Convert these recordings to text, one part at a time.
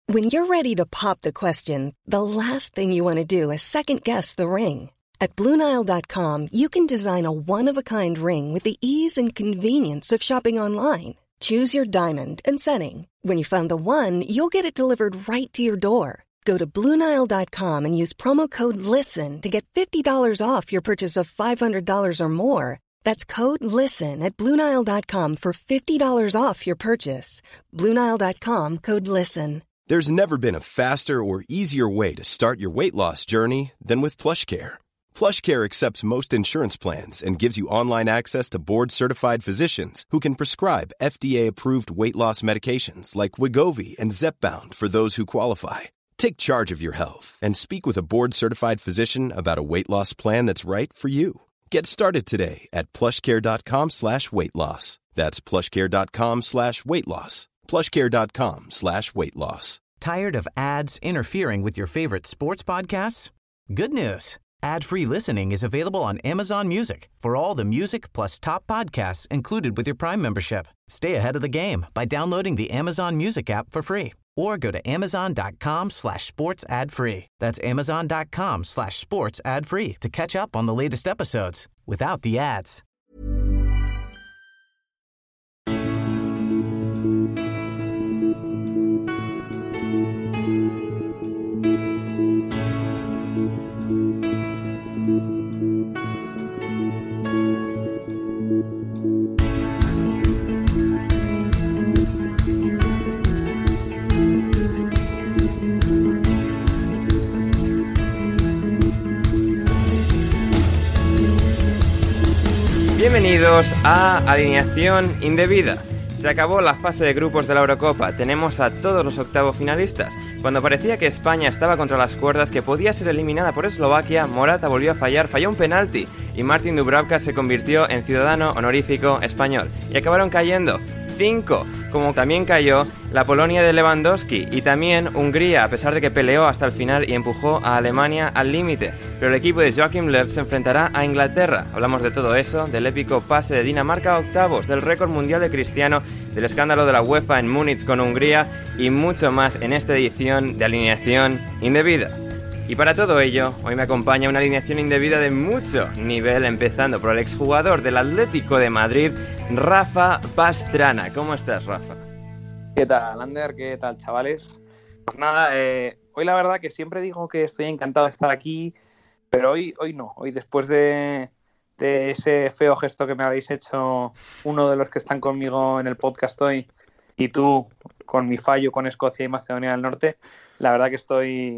When you're ready to pop the question, the last thing you want to do is second-guess the ring. At BlueNile.com, you can design a one-of-a-kind ring with the ease and convenience of shopping online. Choose your diamond and setting. When you find the one, you'll get it delivered right to your door. Go to BlueNile.com and use promo code LISTEN to get $50 off your purchase of $500 or more. That's code LISTEN at BlueNile.com for $50 off your purchase. BlueNile.com, code LISTEN. There's never been a faster or easier way to start your weight loss journey than with PlushCare. PlushCare accepts most insurance plans and gives you online access to board-certified physicians who can prescribe FDA-approved weight loss medications like Wegovy and Zepbound for those who qualify. Take charge of your health and speak with a board-certified physician about a weight loss plan that's right for you. Get started today at plushcare.com/weightloss. That's plushcare.com/weightloss. plushcare.com/weightloss. Tired of ads interfering with your favorite sports podcasts? Good news. Ad-free listening is available on Amazon Music for all the music plus top podcasts included with your Prime membership. Stay ahead of the game by downloading the Amazon Music app for free or go to amazon.com/sports ad-free. That's amazon.com/sports ad-free to catch up on the latest episodes without the ads. Bienvenidos a Alineación Indebida. Se acabó la fase de grupos de la Eurocopa, tenemos a todos los octavos finalistas. Cuando parecía que España estaba contra las cuerdas, que podía ser eliminada por Eslovaquia, Morata volvió a fallar, falló un penalti y Martin Dubravka se convirtió en ciudadano honorífico español. Y acabaron cayendo 5, como también cayó la Polonia de Lewandowski y también Hungría, a pesar de que peleó hasta el final y empujó a Alemania al límite. Pero el equipo de Joachim Löw se enfrentará a Inglaterra. Hablamos de todo eso, del épico pase de Dinamarca a octavos, del récord mundial de Cristiano, del escándalo de la UEFA en Múnich con Hungría y mucho más en esta edición de Alineación Indebida. Y para todo ello, hoy me acompaña una alineación indebida de mucho nivel, empezando por el exjugador del Atlético de Madrid, Rafa Pastrana. ¿Cómo estás, Rafa? ¿Qué tal, Ander? ¿Qué tal, chavales? Pues nada, hoy la verdad que siempre digo que estoy encantado de estar aquí, pero hoy no. Hoy después de ese feo gesto que me habéis hecho uno de los que están conmigo en el podcast hoy y tú con mi fallo con Escocia y Macedonia del Norte, la verdad que estoy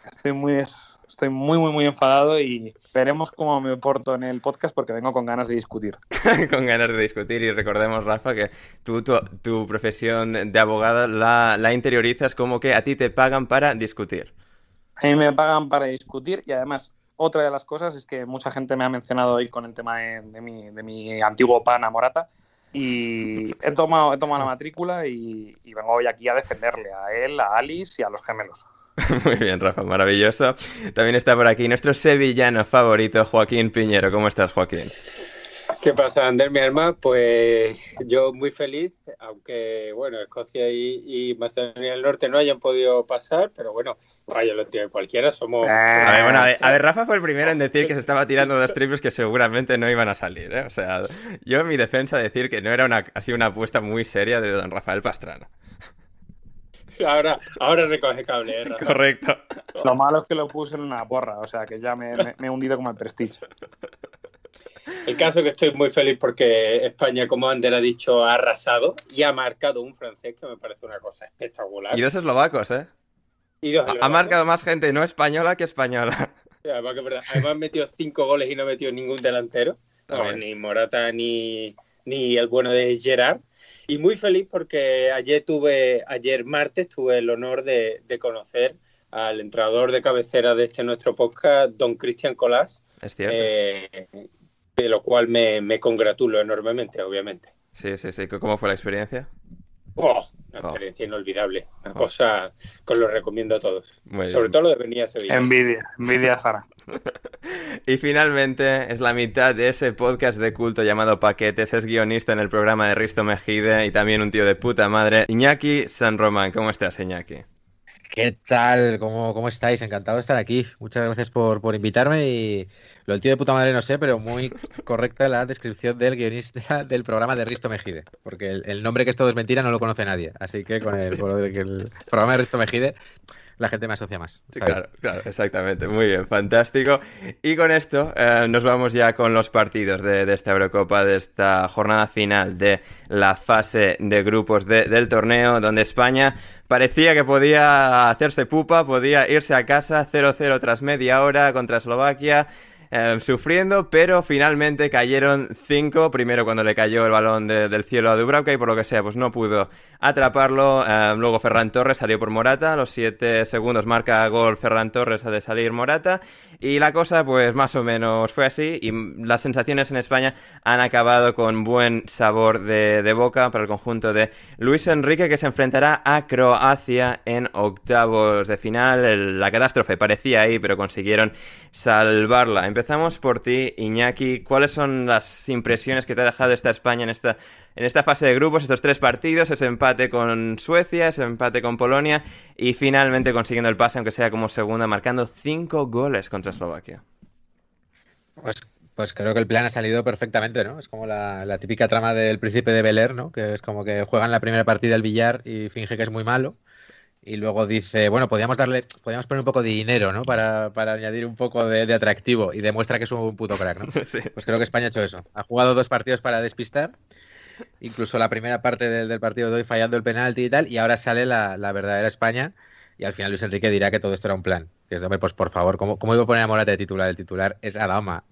muy enfadado y veremos cómo me porto en el podcast porque vengo con ganas de discutir. Con ganas de discutir, y recordemos, Rafa, que tu profesión de abogado la interiorizas como que a ti te pagan para discutir. A mí me pagan para discutir y además otra de las cosas es que mucha gente me ha mencionado hoy con el tema de mi antiguo pana Morata y he tomado la matrícula y vengo hoy aquí a defenderle a él, a Alice y a los gemelos. Muy bien, Rafa, maravilloso. También está por aquí nuestro sevillano favorito, Joaquín Piñero. ¿Cómo estás, Joaquín? ¿Qué pasa, Ander, mi hermano? Pues yo muy feliz, aunque, bueno, Escocia y Macedonia del Norte no hayan podido pasar, pero bueno, vaya, los tíos cualquiera somos... A ver, Rafa fue el primero en decir que se estaba tirando dos triples que seguramente no iban a salir, ¿eh? O sea, yo en mi defensa decir que no era una apuesta muy seria de don Rafael Pastrana. Ahora recoge cable, Rafa. Correcto. Lo malo es que lo puse en una porra, o sea que ya me he hundido como el Prestige. El caso es que estoy muy feliz porque España, como Ander ha dicho, ha arrasado y ha marcado un francés que me parece una cosa espectacular. Y dos eslovacos, ¿eh? Ha marcado más gente no española que española. Sí, además, que es verdad. Además metió 5 goles y no metió ningún delantero. No, ni Morata ni el bueno de Gerard. Y muy feliz porque ayer martes tuve el honor de conocer al entrenador de cabecera de nuestro podcast, don Cristian Colás. Es cierto. De lo cual me congratulo enormemente, obviamente. Sí. ¿Cómo fue la experiencia? Una experiencia inolvidable. Una cosa que os lo recomiendo a todos. Sobre todo lo de venir a Sevilla. Envidia, Sara. Y finalmente es la mitad de ese podcast de culto llamado Paquetes. Es guionista en el programa de Risto Mejide y también un tío de puta madre, Iñaki San Román. ¿Cómo estás, Iñaki? ¿Qué tal? ¿Cómo estáis? Encantado de estar aquí. Muchas gracias por invitarme y lo del tío de puta madre no sé, pero muy correcta la descripción del guionista del programa de Risto Mejide, porque el nombre que es todo es mentira no lo conoce nadie, así que con lo de que el programa de Risto Mejide la gente me asocia más. Sí, claro, exactamente. Muy bien, fantástico. Y con esto nos vamos ya con los partidos de esta Eurocopa, de esta jornada final de la fase de grupos del torneo, donde España parecía que podía hacerse pupa, podía irse a casa 0-0 tras media hora contra Eslovaquia. Sufriendo, pero finalmente cayeron 5, primero cuando le cayó el balón del cielo a Dubravka y por lo que sea pues no pudo atraparlo. Luego Ferran Torres salió por Morata, a los 7 segundos marca gol Ferran Torres de salir Morata y la cosa pues más o menos fue así y las sensaciones en España han acabado con buen sabor de boca para el conjunto de Luis Enrique, que se enfrentará a Croacia en octavos de final. La catástrofe parecía ahí, pero consiguieron salvarla. Empezamos por ti, Iñaki. ¿Cuáles son las impresiones que te ha dejado esta España en esta fase de grupos, estos 3 partidos, ese empate con Suecia, ese empate con Polonia y finalmente consiguiendo el pase, aunque sea como segunda, marcando 5 goles contra Eslovaquia? Pues creo que el plan ha salido perfectamente, ¿no? Es como la típica trama del Príncipe de Bel-Air, ¿no? Que es como que juegan la primera partida al billar y finge que es muy malo. Y luego dice, bueno, podríamos poner un poco de dinero, ¿no? Para añadir un poco de atractivo y demuestra que es un puto crack, ¿no? Sí. Pues creo que España ha hecho eso. Ha jugado 2 partidos para despistar, incluso la primera parte del partido de hoy fallando el penalti y tal, y ahora sale la verdadera España y al final Luis Enrique dirá que todo esto era un plan. Que es, hombre, pues por favor, ¿cómo iba a poner a Morata de titular? El titular es Adama.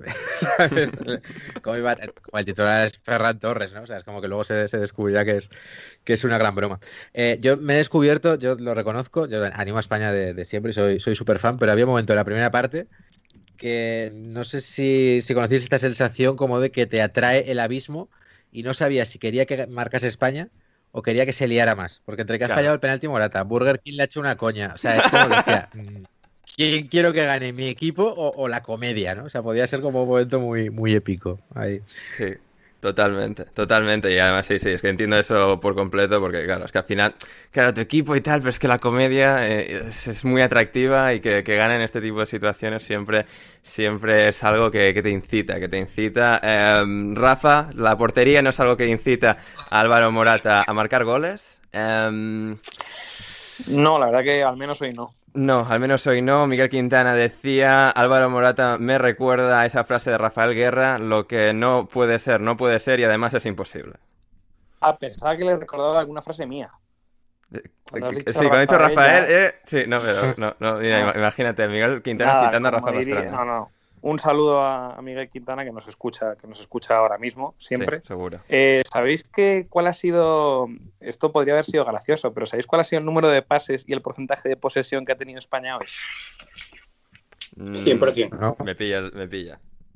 El titular es Ferran Torres, ¿no? O sea, es como que luego se descubrirá que es una gran broma. Yo me he descubierto, yo lo reconozco, yo animo a España de siempre y soy súper fan, pero había un momento en la primera parte que no sé si conocéis esta sensación como de que te atrae el abismo y no sabía si quería que marcase España o quería que se liara más. Porque entre que ha fallado el penalti Morata, Burger King le ha hecho una coña. O sea, es como que, hostia, ¿quién quiero que gane, mi equipo o la comedia, ¿no? O sea, podía ser como un momento muy, muy épico ahí. Sí, totalmente. Y además sí, es que entiendo eso por completo porque, claro, es que al final, claro, tu equipo y tal, pero es que la comedia es muy atractiva y que ganen este tipo de situaciones siempre es algo que te incita. Rafa, la portería no es algo que incita a Álvaro Morata a marcar goles. No, la verdad que al menos hoy no. No, al menos hoy no. Miguel Quintana decía, Álvaro Morata me recuerda a esa frase de Rafael Guerra, lo que no puede ser y además es imposible. Pensaba que le recordaba alguna frase mía. Sí, cuando ha dicho Rafael, sí, no, pero no, mira, imagínate, Miguel Quintana citando a Rafael Pastrana. No. Un saludo a Miguel Quintana que nos escucha ahora mismo, siempre. Sí, seguro. ¿Sabéis cuál ha sido? Esto podría haber sido gracioso, pero ¿sabéis cuál ha sido el número de pases y el porcentaje de posesión que ha tenido España hoy? 100%. No. Me pilla.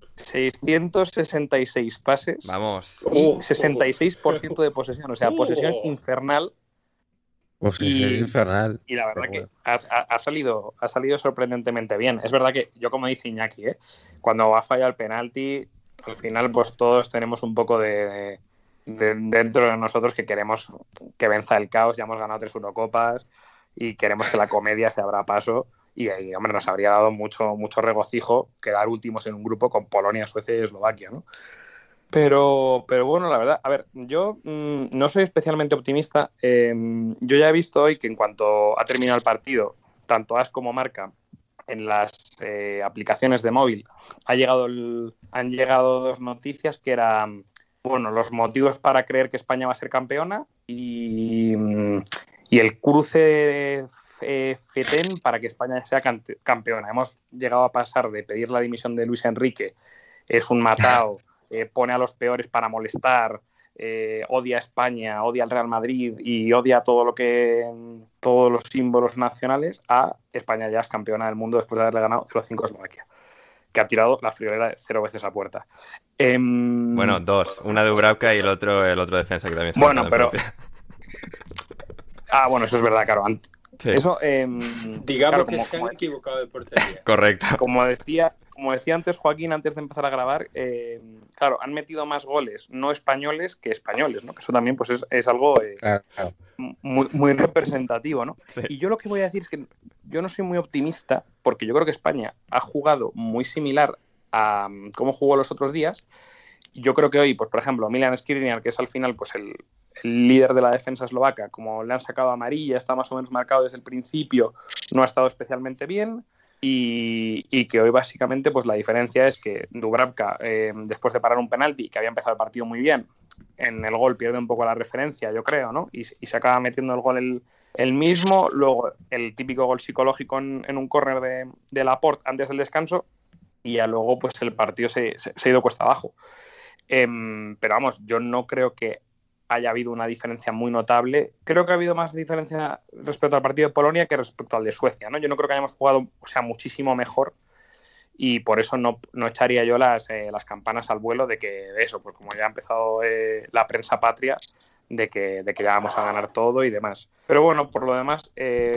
666 pases. Vamos. Y 66% de posesión, o sea, posesión infernal. Infernal. Y la verdad que ha salido sorprendentemente bien. Es verdad que yo, como dice Iñaki, cuando ha fallado el penalti, al final pues todos tenemos un poco de dentro de nosotros que queremos que venza el caos. Ya hemos ganado 3 Eurocopas y queremos que la comedia se abra paso. Y hombre, nos habría dado mucho regocijo quedar últimos en un grupo con Polonia, Suecia y Eslovaquia, ¿no? Pero bueno, la verdad, a ver, yo no soy especialmente optimista. Yo ya he visto hoy que en cuanto ha terminado el partido, tanto AS como Marca, en las aplicaciones de móvil, han llegado 2 noticias que eran, bueno, los motivos para creer que España va a ser campeona y el cruce FETEN para que España sea campeona. Hemos llegado a pasar de pedir la dimisión de Luis Enrique, es un matao, pone a los peores para molestar, odia a España, odia al Real Madrid y odia todos los símbolos nacionales, a España ya es campeona del mundo después de haberle ganado 0-5 a Eslovaquia, que ha tirado la friolera 0 veces a puerta. Bueno, 2, una de Dubravka y el otro defensa que también se bueno, pero bueno, eso es verdad, claro. Sí. Eso, digamos claro, que se han equivocado de portería. Correcto. Como decía como decía antes Joaquín, antes de empezar a grabar, claro, han metido más goles no españoles que españoles, ¿no? Que eso también pues es algo Claro. muy, muy representativo, ¿no? Sí. Y yo lo que voy a decir es que yo no soy muy optimista, porque yo creo que España ha jugado muy similar a cómo jugó los otros días. Yo creo que hoy, pues por ejemplo, Milan Skriniar, que es al final pues el líder de la defensa eslovaca, como le han sacado amarilla, está más o menos marcado desde el principio, no ha estado especialmente bien. Y que hoy básicamente pues la diferencia es que Dubravka, después de parar un penalti, que había empezado el partido muy bien, en el gol pierde un poco la referencia, yo creo, ¿no? Y se acaba metiendo el gol el mismo. Luego el típico gol psicológico en un córner de Laporte antes del descanso, y ya luego pues el partido se ha ido cuesta abajo. Pero vamos, yo no creo que haya habido una diferencia muy notable. Creo que ha habido más diferencia respecto al partido de Polonia que respecto al de Suecia, ¿no? Yo no creo que hayamos jugado, muchísimo mejor, y por eso no echaría yo las campanas al vuelo de que eso, pues como ya ha empezado la prensa patria, de que ya vamos a ganar todo y demás. Pero bueno, por lo demás,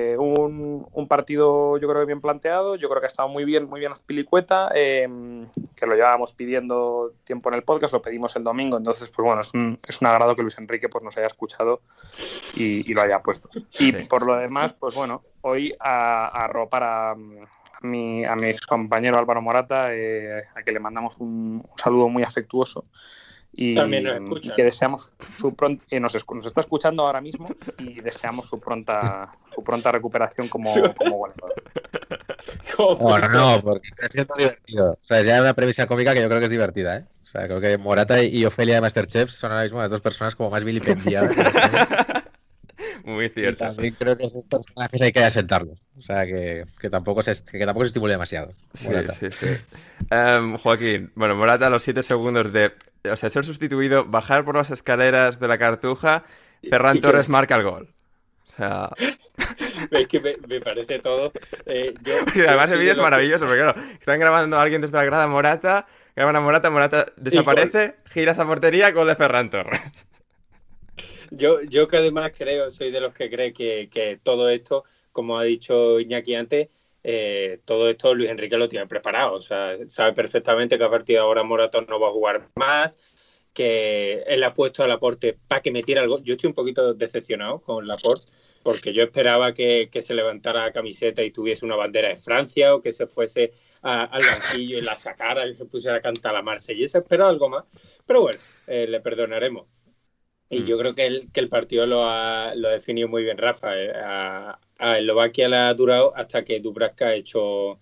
un partido yo creo que bien planteado. Yo creo que ha estado muy bien Azpilicueta, que lo llevábamos pidiendo tiempo en el podcast, lo pedimos el domingo, entonces pues bueno, es un agrado que Luis Enrique pues nos haya escuchado y lo haya puesto. Y sí, por lo demás, pues bueno, hoy a arropar a mi compañero Álvaro Morata, a que le mandamos un saludo muy afectuoso. Y también nos escucha, y que deseamos su pronta, nos está escuchando ahora mismo, y deseamos su pronta recuperación como goleador. Bueno, no, porque está siendo divertido. O sea, ya es una premisa cómica que yo creo que es divertida, ¿eh? O sea, creo que Morata y Ofelia de Masterchef son ahora mismo las dos personas como más vilipendiadas. Muy cierto. Y también creo que esos personajes hay que asentarlos. O sea, que tampoco se estimule demasiado. Morata. Sí. Joaquín, bueno, Morata a los 7 segundos de ser sustituido, bajar por las escaleras de la Cartuja, Ferran Torres marca el gol. O sea... Es que me parece todo... Y además el vídeo es maravilloso, porque claro, están grabando a alguien desde la grada, graban a Morata desaparece, gira esa portería, gol de Ferran Torres. Yo que además soy de los que cree que todo esto, como ha dicho Iñaki antes, todo esto Luis Enrique lo tiene preparado. O sea, sabe perfectamente que a partir de ahora Morata no va a jugar más, que él ha puesto a Laporte para que metiera el gol. Yo estoy un poquito decepcionado con Laporte, porque yo esperaba que se levantara la camiseta y tuviese una bandera de Francia, o que se fuese al banquillo y la sacara y se pusiera a cantar la Marsellesa. Esperaba algo más, pero bueno, le perdonaremos. Y yo creo que el partido lo ha definido muy bien Rafa. A Eslovaquia le ha durado hasta que Dubravka ha hecho,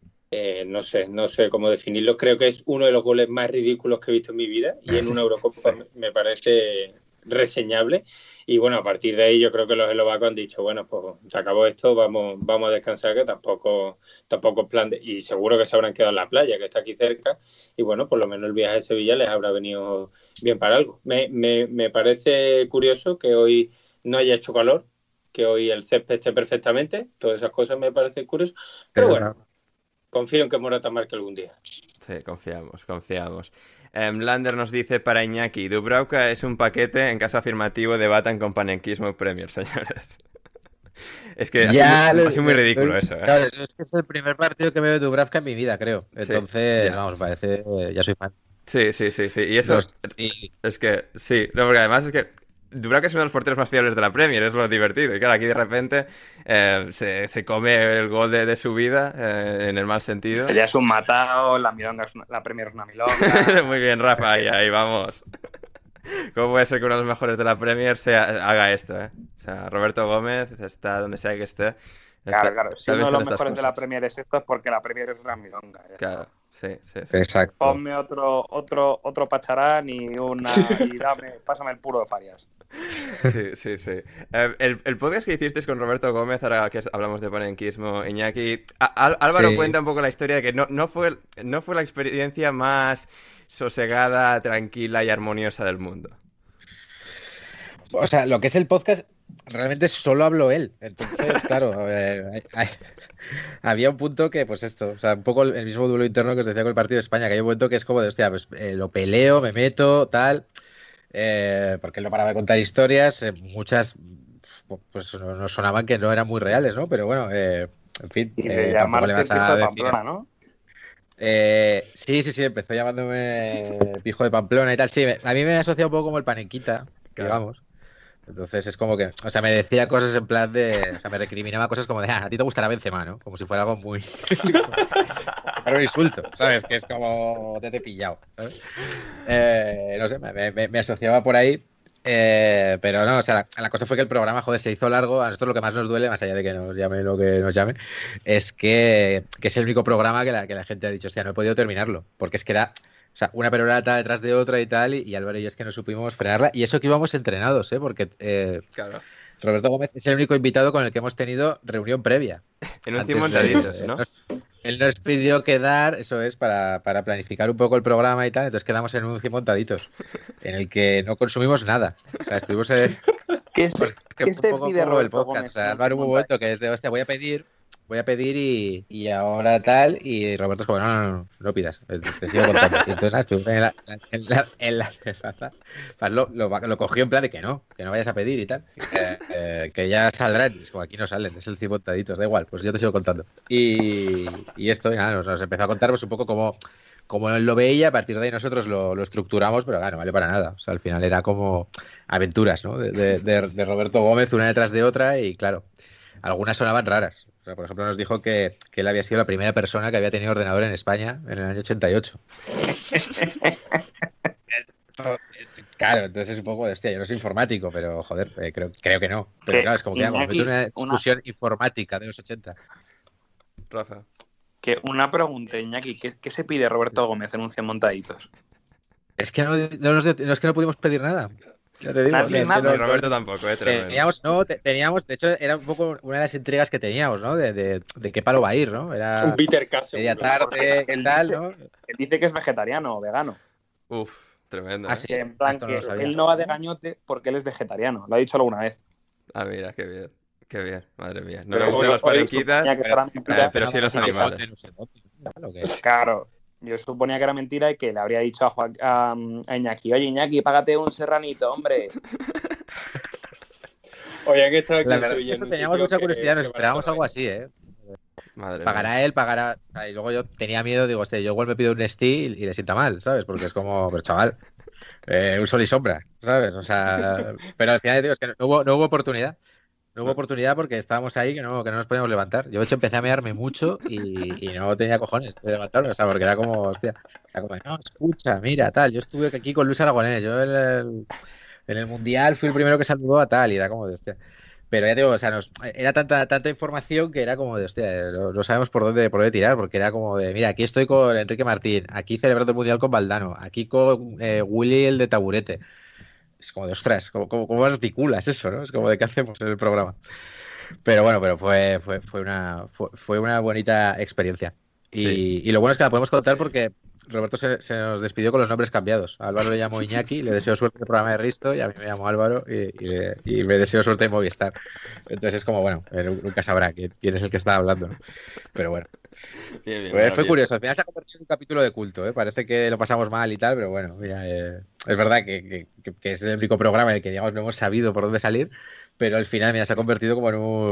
no sé cómo definirlo. Creo que es uno de los goles más ridículos que he visto en mi vida, y en una Eurocopa me parece reseñable. Y bueno, a partir de ahí yo creo que los eslovacos han dicho, bueno, pues se acabó esto, vamos a descansar, que tampoco es plan de... Y seguro que se habrán quedado en la playa, que está aquí cerca, y bueno, por lo menos el viaje a Sevilla les habrá venido bien para algo. Me parece curioso que hoy no haya hecho calor, que hoy el césped esté perfectamente, todas esas cosas me parecen curiosas, pero bueno, confío en que Morata marque algún día. Sí, confiamos. Lander nos dice para Iñaki, Dubravka es un paquete, en caso afirmativo debatan con Panenquismo Premier, señores. Es que ha sido muy ridículo eso, ¿eh? Claro, es que es el primer partido que veo de Dubravka en mi vida, creo. Entonces, vamos, parece... ya soy fan. Sí. Y eso... Sí. Es que, sí. No, porque además es que Dubravka es uno de los porteros más fiables de la Premier, es lo divertido. Y claro, aquí de repente se come el gol de su vida, en el mal sentido. Ya es un matado, la Premier es una milonga. Muy bien, Rafa, ahí vamos. ¿Cómo puede ser que uno de los mejores de la Premier haga esto, eh? O sea, Roberto Gómez está donde sea que esté. Claro. Si uno de los mejores de la Premier es esto, es porque la Premier es una milonga. Claro, sí. Exacto. Ponme otro pacharán y pásame el puro de Farias. Sí. El podcast que hicisteis con Roberto Gómez, ahora que hablamos de panenquismo, Iñaki, Álvaro cuenta un poco la historia de que no fue la experiencia más sosegada, tranquila y armoniosa del mundo. O sea, lo que es el podcast, realmente solo habló él. Entonces, claro, había un punto que, pues esto, o sea, un poco el mismo duelo interno que os decía con el partido de España, que hay un momento que es como de, hostia, pues lo peleo, me meto, tal, porque él no paraba de contar historias, muchas, pues nos sonaban que no eran muy reales, ¿no? Pero bueno, en fin. Y de llamarte pieza de Pamplona, ¿no? Sí, empezó llamándome Pijo de Pamplona y tal. Sí, a mí me asocia un poco como el Panequita, digamos. Entonces es como que, o sea, me decía cosas en plan de, o sea, me recriminaba cosas como de, a ti te gustará Benzema, ¿no? Como si fuera algo muy... Pero un insulto, ¿sabes? Que es como te he pillado, ¿sabes? No sé, me asociaba por ahí, pero no, o sea, la cosa fue que el programa, joder, se hizo largo. A nosotros lo que más nos duele, más allá de que nos llame lo que nos llame, es que es el único programa que la gente ha dicho, hostia, no he podido terminarlo, porque es que era... O sea, una perorata detrás de otra y tal, y Álvaro y yo es que no supimos frenarla. Y eso que íbamos entrenados, porque Claro. Roberto Gómez es el único invitado con el que hemos tenido reunión previa. En un 100 montaditos, ¿no? Él nos pidió quedar, eso es, para planificar un poco el programa y tal, entonces quedamos en un 100 montaditos, en el que no consumimos nada. O sea, estuvimos ¿Qué se un poco pide como el Roberto podcast. Gómez? O sea, Álvaro hubo un momento que es de, hostia, voy a pedir y ahora tal, y Roberto es como, no pidas, te sigo contando. Y entonces estuvimos en la terraza, lo cogió en plan de que no vayas a pedir y tal, que ya saldrán. Es como, aquí no salen, es el cibontaditos, da igual, pues yo te sigo contando. Y esto, nada, nos empezó a contar pues un poco como él lo veía. A partir de ahí nosotros lo estructuramos, pero claro, no vale para nada. O sea, al final era como aventuras, ¿no? De Roberto Gómez, una detrás de otra, y claro, algunas sonaban raras. O sea, por ejemplo, nos dijo que él había sido la primera persona que había tenido ordenador en España en el año 88. Claro, entonces es un poco de, hostia, yo no soy informático, pero joder, creo que no. Pero claro, es como que me meto en una discusión informática de los 80. Rafa. Que una pregunta, Iñaki, ¿qué se pide Roberto Gómez en un 100 montaditas? Es que no es que no pudimos pedir nada. Ya te digo, Roberto tampoco, teníamos, de hecho, era un poco una de las intrigas que teníamos, ¿no? De qué palo va a ir, ¿no? Era un bitter caso. Media tarde, ¿qué tal, no? Él dice que es vegetariano o vegano. Uf, tremendo. Sí, que en plan que él no va de gañote porque él es vegetariano. Lo ha dicho alguna vez. Ah, mira, qué bien. Qué bien, madre mía. No le gustan los palenquitas, pero sí los animales. Claro. Yo suponía que era mentira y que le habría dicho a Iñaki, oye, Iñaki, págate un serranito, hombre. Oye, que está aquí. La verdad es que eso teníamos mucha curiosidad, nos esperábamos algo así, Madre pagará mía. él, pagará... Y luego yo tenía miedo, digo, hostia, yo igual me pido un Steel y le sienta mal, ¿sabes? Porque es como, pero chaval, un sol y sombra, ¿sabes? O sea, pero al final, digo, es que no hubo oportunidad. No hubo oportunidad porque estábamos ahí que no nos podíamos levantar. Yo, de hecho, empecé a mearme mucho y no tenía cojones de levantarme. O sea, porque era como, hostia, no, escucha, mira, tal. Yo estuve aquí con Luis Aragonés. Yo en el Mundial fui el primero que saludó a tal y era como de, hostia. Pero ya digo, o sea, era tanta información que era como de, hostia, no sabemos por dónde tirar, porque era como de, mira, aquí estoy con Enrique Martín, aquí celebrando el Mundial con Valdano, aquí con Willy el de Taburete. Es como de, ostras, ¿cómo articulas eso, no? Es como de, ¿qué hacemos en el programa? Pero bueno, fue una bonita experiencia. Y lo bueno es que la podemos contar porque Roberto se nos despidió con los nombres cambiados. A Álvaro le llamó Iñaki, le deseo suerte en el programa de Risto, y a mí me llamó Álvaro y me deseo suerte en Movistar. Entonces es como, bueno, nunca sabrá quién es el que está hablando, ¿no? Pero bueno. Bien, Fue curioso. Al final se ha convertido en un capítulo de culto, Parece que lo pasamos mal y tal, pero bueno, mira, es verdad que es el único programa en el que, digamos, no hemos sabido por dónde salir, pero al final, mira, se ha convertido como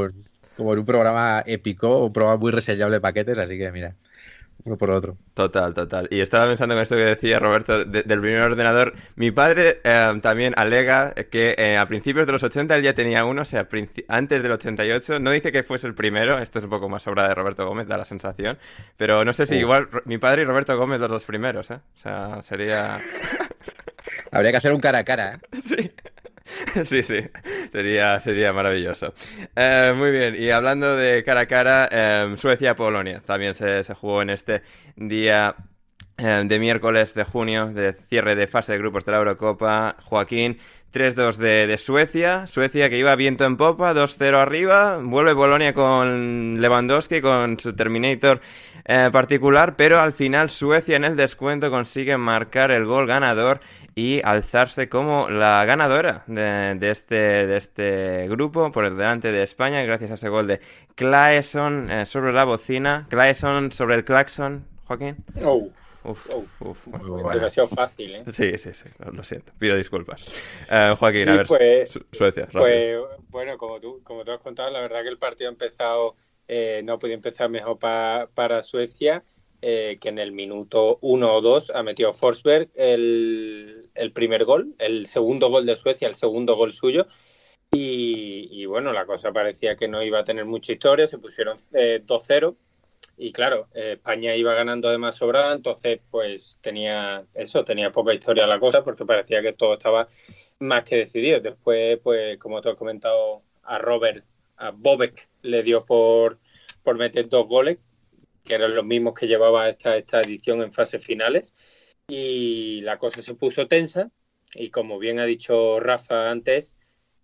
en un programa épico, un programa muy reseñable de paquetes, así que mira, uno por otro. Total. Y estaba pensando en esto que decía Roberto del primer ordenador. Mi padre también alega que a principios de los 80 él ya tenía uno, o sea, antes del 88. No dice que fuese el primero, esto es un poco más obra de Roberto Gómez, da la sensación. Pero no sé si igual mi padre y Roberto Gómez los dos primeros, O sea, sería... Habría que hacer un cara a cara, Sí. Sí, sería maravilloso. Muy bien, y hablando de cara a cara, Suecia-Polonia también se jugó en este día de miércoles de junio, de cierre de fase de grupos de la Eurocopa. Joaquín, 3-2 de Suecia que iba viento en popa, 2-0 arriba, vuelve Polonia con Lewandowski, con su Terminator particular, pero al final Suecia en el descuento consigue marcar el gol ganador y alzarse como la ganadora de este grupo por delante de España, gracias a ese gol de Claesson sobre la bocina. Claesson sobre el claxon, Joaquín. Demasiado fácil, Sí, lo siento, pido disculpas. Joaquín, sí, a ver, pues, Suecia, rápido. Pues bueno, como tú has contado, la verdad que el partido ha empezado, no podía empezar mejor para Suecia. que en el minuto 1 o 2 ha metido Forsberg el primer gol, el segundo gol de Suecia, el segundo gol suyo. Y bueno, la cosa parecía que no iba a tener mucha historia, se pusieron 2-0 y claro, España iba ganando además sobrada, entonces pues tenía poca historia la cosa porque parecía que todo estaba más que decidido. Después, pues como tú has comentado, a Bobek le dio por meter 2 goles, que eran los mismos que llevaba esta edición en fases finales, y la cosa se puso tensa y como bien ha dicho Rafa antes,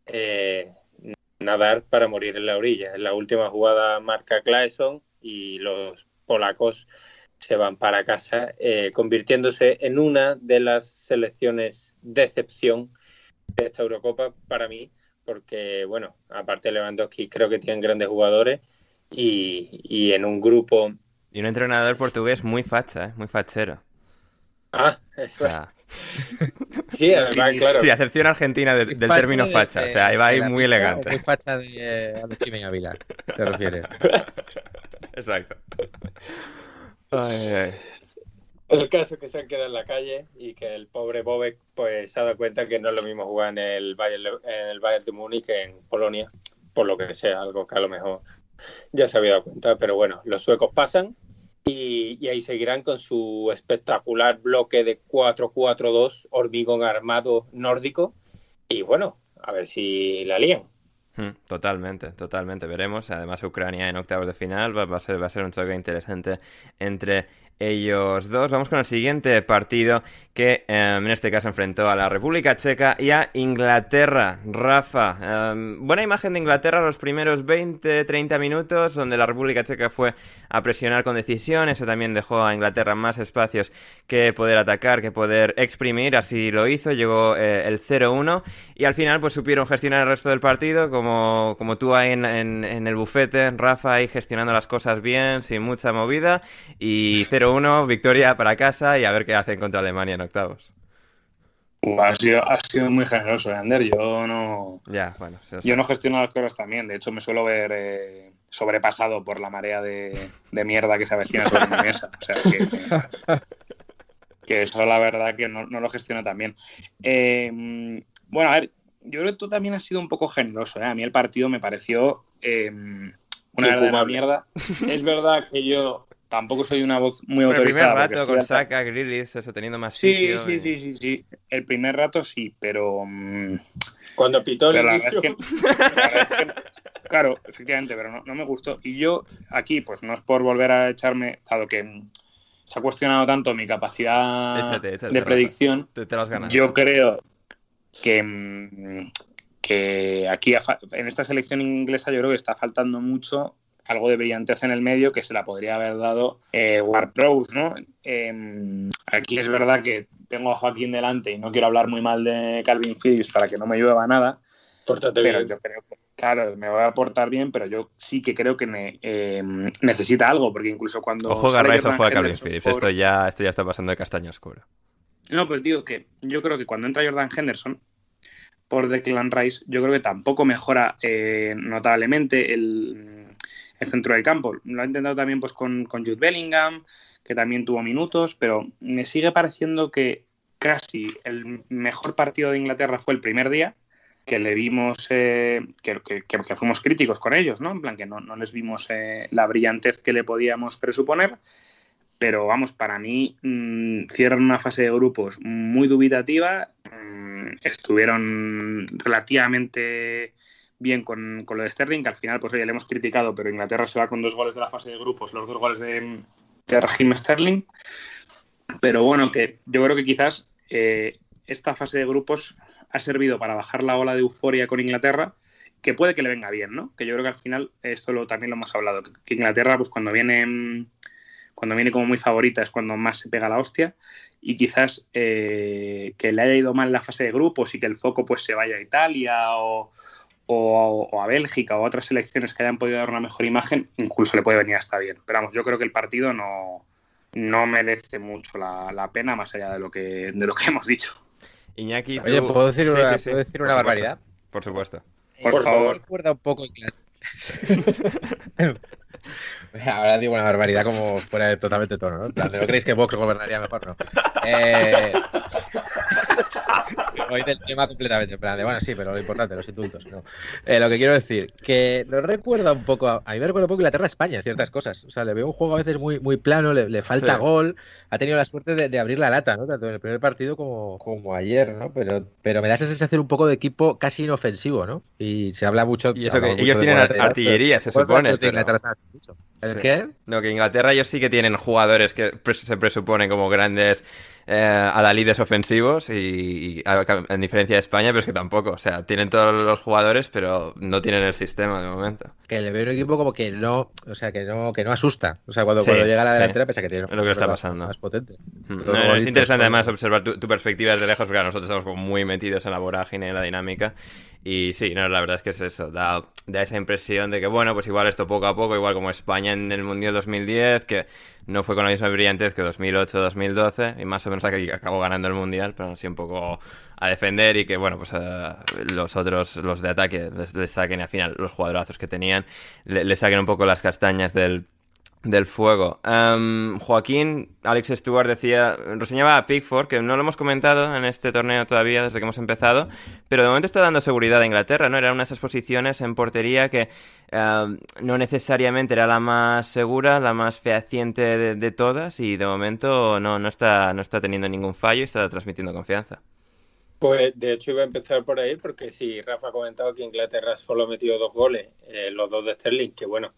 nadar para morir en la orilla. En la última jugada marca Claesson y los polacos se van para casa, convirtiéndose en una de las selecciones de excepción de esta Eurocopa para mí, porque bueno, aparte de Lewandowski creo que tienen grandes jugadores y en un grupo... Y un entrenador portugués muy facha, muy fachero. Ah, o sea... Sí, además, claro. Sí, acepción argentina del término facha. O sea, iba ahí muy elegante. Muy facha de Alochime Ávila, te refieres. Exacto. Ay. El caso es que se han quedado en la calle y que el pobre Bobek pues se ha dado cuenta que no es lo mismo jugar en el Bayern de Múnich que en Polonia, por lo que sea, algo que a lo mejor ya se había dado cuenta. Pero bueno, los suecos pasan y ahí seguirán con su espectacular bloque de 4-4-2, hormigón armado nórdico, y bueno, a ver si la lían. Totalmente. Veremos. Además, Ucrania en octavos de final va a ser un choque interesante entre ellos dos. Vamos con el siguiente partido que en este caso enfrentó a la República Checa y a Inglaterra. Rafa, buena imagen de Inglaterra los primeros 20-30 minutos, donde la República Checa fue a presionar con decisión. Eso también dejó a Inglaterra más espacios que poder atacar, que poder exprimir. Así lo hizo, llegó el 0-1 y al final pues supieron gestionar el resto del partido, como tú ahí en el bufete, Rafa, ahí gestionando las cosas bien, sin mucha movida, y 0-1, victoria para casa y a ver qué hacen contra Alemania en octavos. Ha sido muy generoso, Ander. Yo no gestiono las cosas también. De hecho, me suelo ver sobrepasado por la marea de mierda que se avecina sobre mi mesa. O sea, que eso la verdad que no lo gestiono tan bien. Bueno, a ver, yo creo que tú también has sido un poco generoso, ¿eh? A mí el partido me pareció una verdadera mierda. Es verdad que yo tampoco soy una voz muy autorizada. El primer rato con Saka, Grealish, eso, teniendo más sitio. Sí. El primer rato sí, pero... Cuando pitó la verdad es que claro, efectivamente, pero no me gustó. Y yo aquí, pues no es por volver a echarme, dado que se ha cuestionado tanto mi capacidad de predicción, te lo has ganado. Yo creo que aquí en esta selección inglesa yo creo que está faltando mucho algo de brillantez en el medio que se la podría haber dado Ward-Prowse, ¿no? Aquí es verdad que tengo a Joaquín delante y no quiero hablar muy mal de Calvin Phillips para que no me llueva nada. Pórtate pero bien. Yo creo que, claro, me voy a portar bien, pero yo sí que creo que necesita algo, porque incluso cuando... Ojo Garrais, ojo a Calvin Phillips, esto ya está pasando de castaño oscuro. No, pues digo que yo creo que cuando entra Jordan Henderson por Declan Rice, yo creo que tampoco mejora notablemente el centro del campo. Lo ha intentado también pues con Jude Bellingham, que también tuvo minutos, pero me sigue pareciendo que casi el mejor partido de Inglaterra fue el primer día, que le vimos que fuimos críticos con ellos, ¿no? En plan que no les vimos la brillantez que le podíamos presuponer, pero vamos, para mí cierran una fase de grupos muy dubitativa, estuvieron relativamente bien con lo de Sterling, que al final pues oye, le hemos criticado, pero Inglaterra se va con 2 goles de la fase de grupos, los 2 goles de Raheem Sterling, pero bueno, que yo creo que quizás esta fase de grupos ha servido para bajar la ola de euforia con Inglaterra, que puede que le venga bien, ¿no? Que yo creo que al final, también lo hemos hablado, que Inglaterra pues cuando viene como muy favorita es cuando más se pega la hostia, y quizás que le haya ido mal la fase de grupos y que el foco pues se vaya a Italia o a Bélgica o a otras selecciones que hayan podido dar una mejor imagen, incluso le puede venir hasta bien. Pero vamos, yo creo que el partido no merece mucho la pena, más allá de lo que hemos dicho. Iñaki, tú... Oye, ¿puedo decir una barbaridad? Por supuesto. Por favor. Recuerda un poco Ahora digo una barbaridad como fuera de totalmente tono, ¿no? En plan, ¿no creéis que Vox gobernaría mejor? No. Hoy del tema completamente, en plan de, bueno, sí, pero lo importante, los indultos, no. Lo que quiero decir, que nos recuerda un poco, a mí me recuerda un poco Inglaterra-España en ciertas cosas. O sea, le veo un juego a veces muy plano, le falta gol, ha tenido la suerte de abrir la lata, ¿no? Tanto en el primer partido como ayer, ¿no? Pero me da esa sensación un poco de equipo casi inofensivo, ¿no? Y se habla mucho... Y eso que ellos tienen artillería, se supone. ¿El qué? No, que Inglaterra ellos sí que tienen jugadores que se presuponen como grandes adalides ofensivos y en diferencia de España, pero es que tampoco. O sea, tienen todos los jugadores, pero no tienen el sistema de momento. Que le veo un equipo como que no, o sea, que no asusta. O sea, cuando llega a la delantera, pesa que tiene es lo que está pasando. Más potente. No, es interesante además observar tu perspectiva desde lejos, porque nosotros estamos como muy metidos en la vorágine, en la dinámica. Y sí, no, la verdad es que es eso, da esa impresión de que, bueno, pues igual esto poco a poco, igual como España en el Mundial 2010, que no fue con la misma brillantez que 2008-2012, y más o menos acabó ganando el Mundial, pero así un poco a defender y que, bueno, pues los otros, los de ataque, les saquen, y al final los jugadorazos que tenían, le saquen un poco las castañas del fuego. Joaquín, Alex Stewart reseñaba a Pickford, que no lo hemos comentado en este torneo todavía desde que hemos empezado, pero de momento está dando seguridad a Inglaterra, ¿no? Era una de esas posiciones en portería que no necesariamente era la más segura, la más fehaciente de todas, y de momento no está teniendo ningún fallo y está transmitiendo confianza. Pues de hecho iba a empezar por ahí, porque sí, Rafa ha comentado que Inglaterra solo ha metido 2 goles, los 2 de Sterling, que bueno,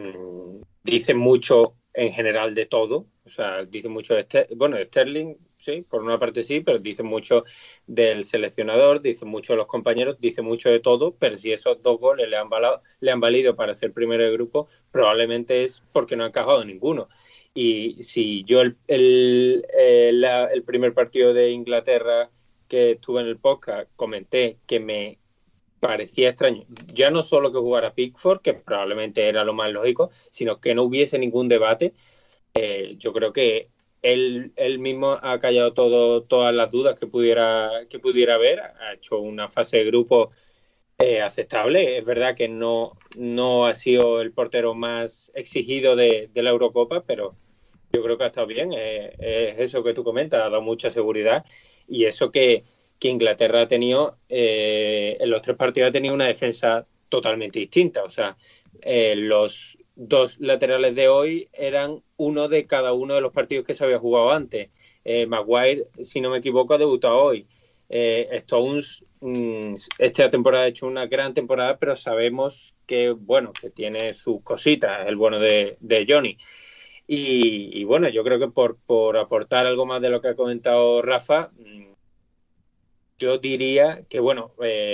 dice mucho en general de todo, o sea, dice mucho de Sterling, sí, por una parte sí, pero dice mucho del seleccionador, dice mucho de los compañeros, dice mucho de todo, pero si esos 2 goles le han valido para ser primero de grupo, probablemente es porque no ha encajado ninguno. Y si yo el primer partido de Inglaterra que estuve en el podcast comenté que me parecía extraño, ya no solo que jugara Pickford, que probablemente era lo más lógico, sino que no hubiese ningún debate. Yo creo que él mismo ha callado todas las dudas que pudiera haber, ha hecho una fase de grupo aceptable. Es verdad que no ha sido el portero más exigido de la Eurocopa, pero yo creo que ha estado bien. Es eso que tú comentas, ha dado mucha seguridad, y eso que Inglaterra ha tenido, en los 3 partidos ha tenido una defensa totalmente distinta. O sea, los 2 laterales de hoy eran uno de cada uno de los partidos que se había jugado antes. Maguire, si no me equivoco, ha debutado hoy. Stones, esta temporada ha hecho una gran temporada, pero sabemos que, bueno, que tiene sus cositas, el bueno de Johnny. Y bueno, yo creo que por aportar algo más de lo que ha comentado Rafa, yo diría que, bueno,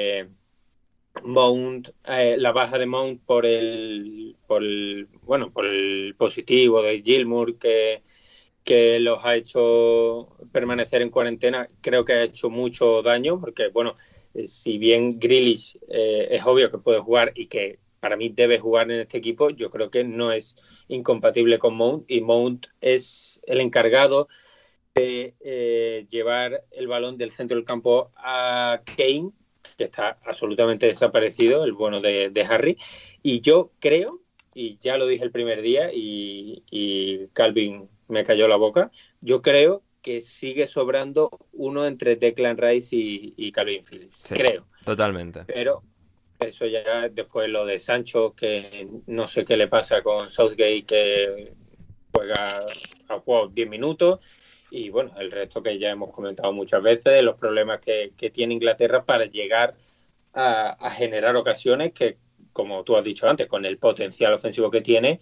Mount, la baja de Mount por el positivo de Gilmour que los ha hecho permanecer en cuarentena, creo que ha hecho mucho daño, porque, bueno, si bien Grealish es obvio que puede jugar y que para mí debe jugar en este equipo, yo creo que no es incompatible con Mount, y Mount es el encargado de llevar el balón del centro del campo a Kane, que está absolutamente desaparecido, el bueno de Harry. Y yo creo, y ya lo dije el primer día, y Calvin me cayó la boca, yo creo que sigue sobrando uno entre Declan Rice y Calvin Phillips. Sí, creo. Totalmente. Pero eso ya después lo de Sancho, que no sé qué le pasa con Southgate, que ha jugado 10 minutos. Y bueno, el resto que ya hemos comentado muchas veces, los problemas que tiene Inglaterra para llegar a generar ocasiones que, como tú has dicho antes, con el potencial ofensivo que tiene,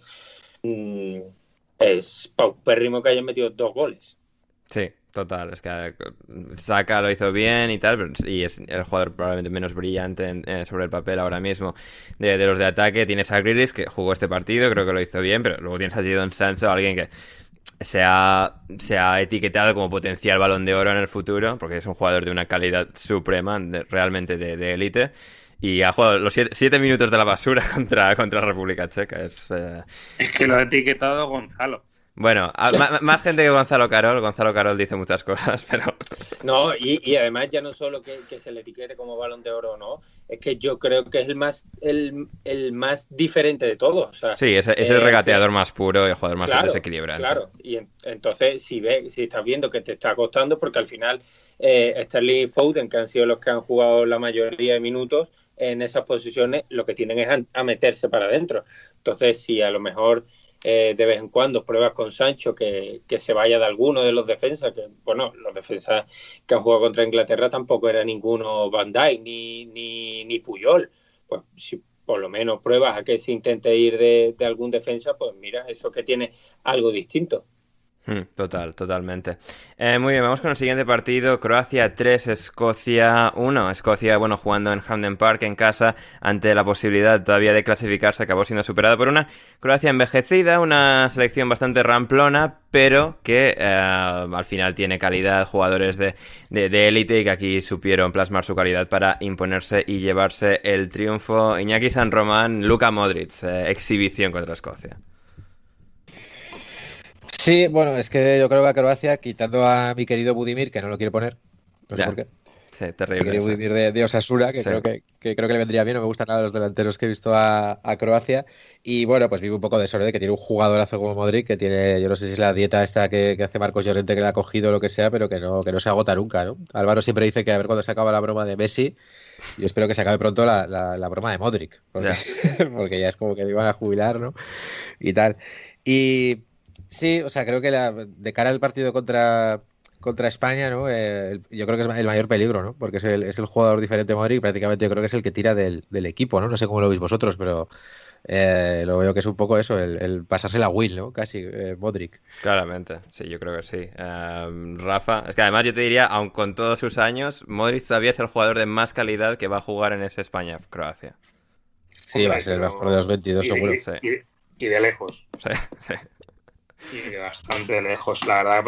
es paupérrimo que hayan metido 2 goles. Sí, total. Es que Saka lo hizo bien y tal, y es el jugador probablemente menos brillante sobre el papel ahora mismo de los de ataque. Tienes a Grealish, que jugó este partido, creo que lo hizo bien, pero luego tienes a Jadon Sancho, alguien que se ha etiquetado como potencial Balón de Oro en el futuro, porque es un jugador de una calidad suprema, realmente de élite, y ha jugado los 7 minutos de la basura contra República Checa. Es que lo ha etiquetado Gonzalo. Bueno, más gente que Gonzalo Carol. Gonzalo Carol dice muchas cosas, pero... No, y además ya no solo que se le etiquete como Balón de Oro o no, es que yo creo que es el más diferente de todos. O sea, sí, es el regateador más puro y el jugador más desequilibrante. Claro, y entonces si estás viendo que te está costando, porque al final Sterling y Foden, que han sido los que han jugado la mayoría de minutos en esas posiciones, lo que tienen es a meterse para adentro. Entonces, si a lo mejor... de vez en cuando pruebas con Sancho que se vaya de alguno de los defensas, que bueno, los defensas que han jugado contra Inglaterra tampoco era ninguno Van Dijk ni Puyol, pues si por lo menos pruebas a que se intente ir de algún defensa, pues mira, eso que tiene algo distinto. Totalmente. Muy bien, vamos con el siguiente partido. Croacia 3, Escocia 1. Escocia, bueno, jugando en Hampden Park en casa ante la posibilidad todavía de clasificarse, acabó siendo superada por una Croacia envejecida, una selección bastante ramplona, pero que al final tiene calidad, jugadores de élite y que aquí supieron plasmar su calidad para imponerse y llevarse el triunfo. Iñaki San Román, Luka Modric, exhibición contra Escocia. Sí, bueno, es que yo creo que a Croacia, quitando a mi querido Budimir, que no lo quiere poner, no sé por qué. Sí, terrible. Mi querido Budimir de Osasuna, que, sí. creo que le vendría bien, no me gustan nada los delanteros que he visto a Croacia. Y bueno, pues vive un poco de suerte, que tiene un jugadorazo como Modric, que tiene, yo no sé si es la dieta esta que hace Marcos Llorente, que le ha cogido o lo que sea, pero que no se agota nunca, ¿no? Álvaro siempre dice que a ver cuándo se acaba la broma de Messi. Yo espero que se acabe pronto la broma de Modric, porque ya es como que le iban a jubilar, ¿no? Y tal. Y sí, o sea, creo que de cara al partido contra España, ¿no? Yo creo que es el mayor peligro, ¿no? Porque es el jugador diferente Modric, prácticamente yo creo que es el que tira del equipo, ¿no? No sé cómo lo veis vosotros, pero lo veo que es un poco eso, el pasarse la Will, ¿no? Casi, Modric. Claramente, sí, yo creo que sí. Rafa, es que además yo te diría, aun con todos sus años, Modric todavía es el jugador de más calidad que va a jugar en ese España-Croacia. Sí, va a ser el mejor de los 22, seguro. Y de lejos. Sí. Y de bastante lejos, la verdad.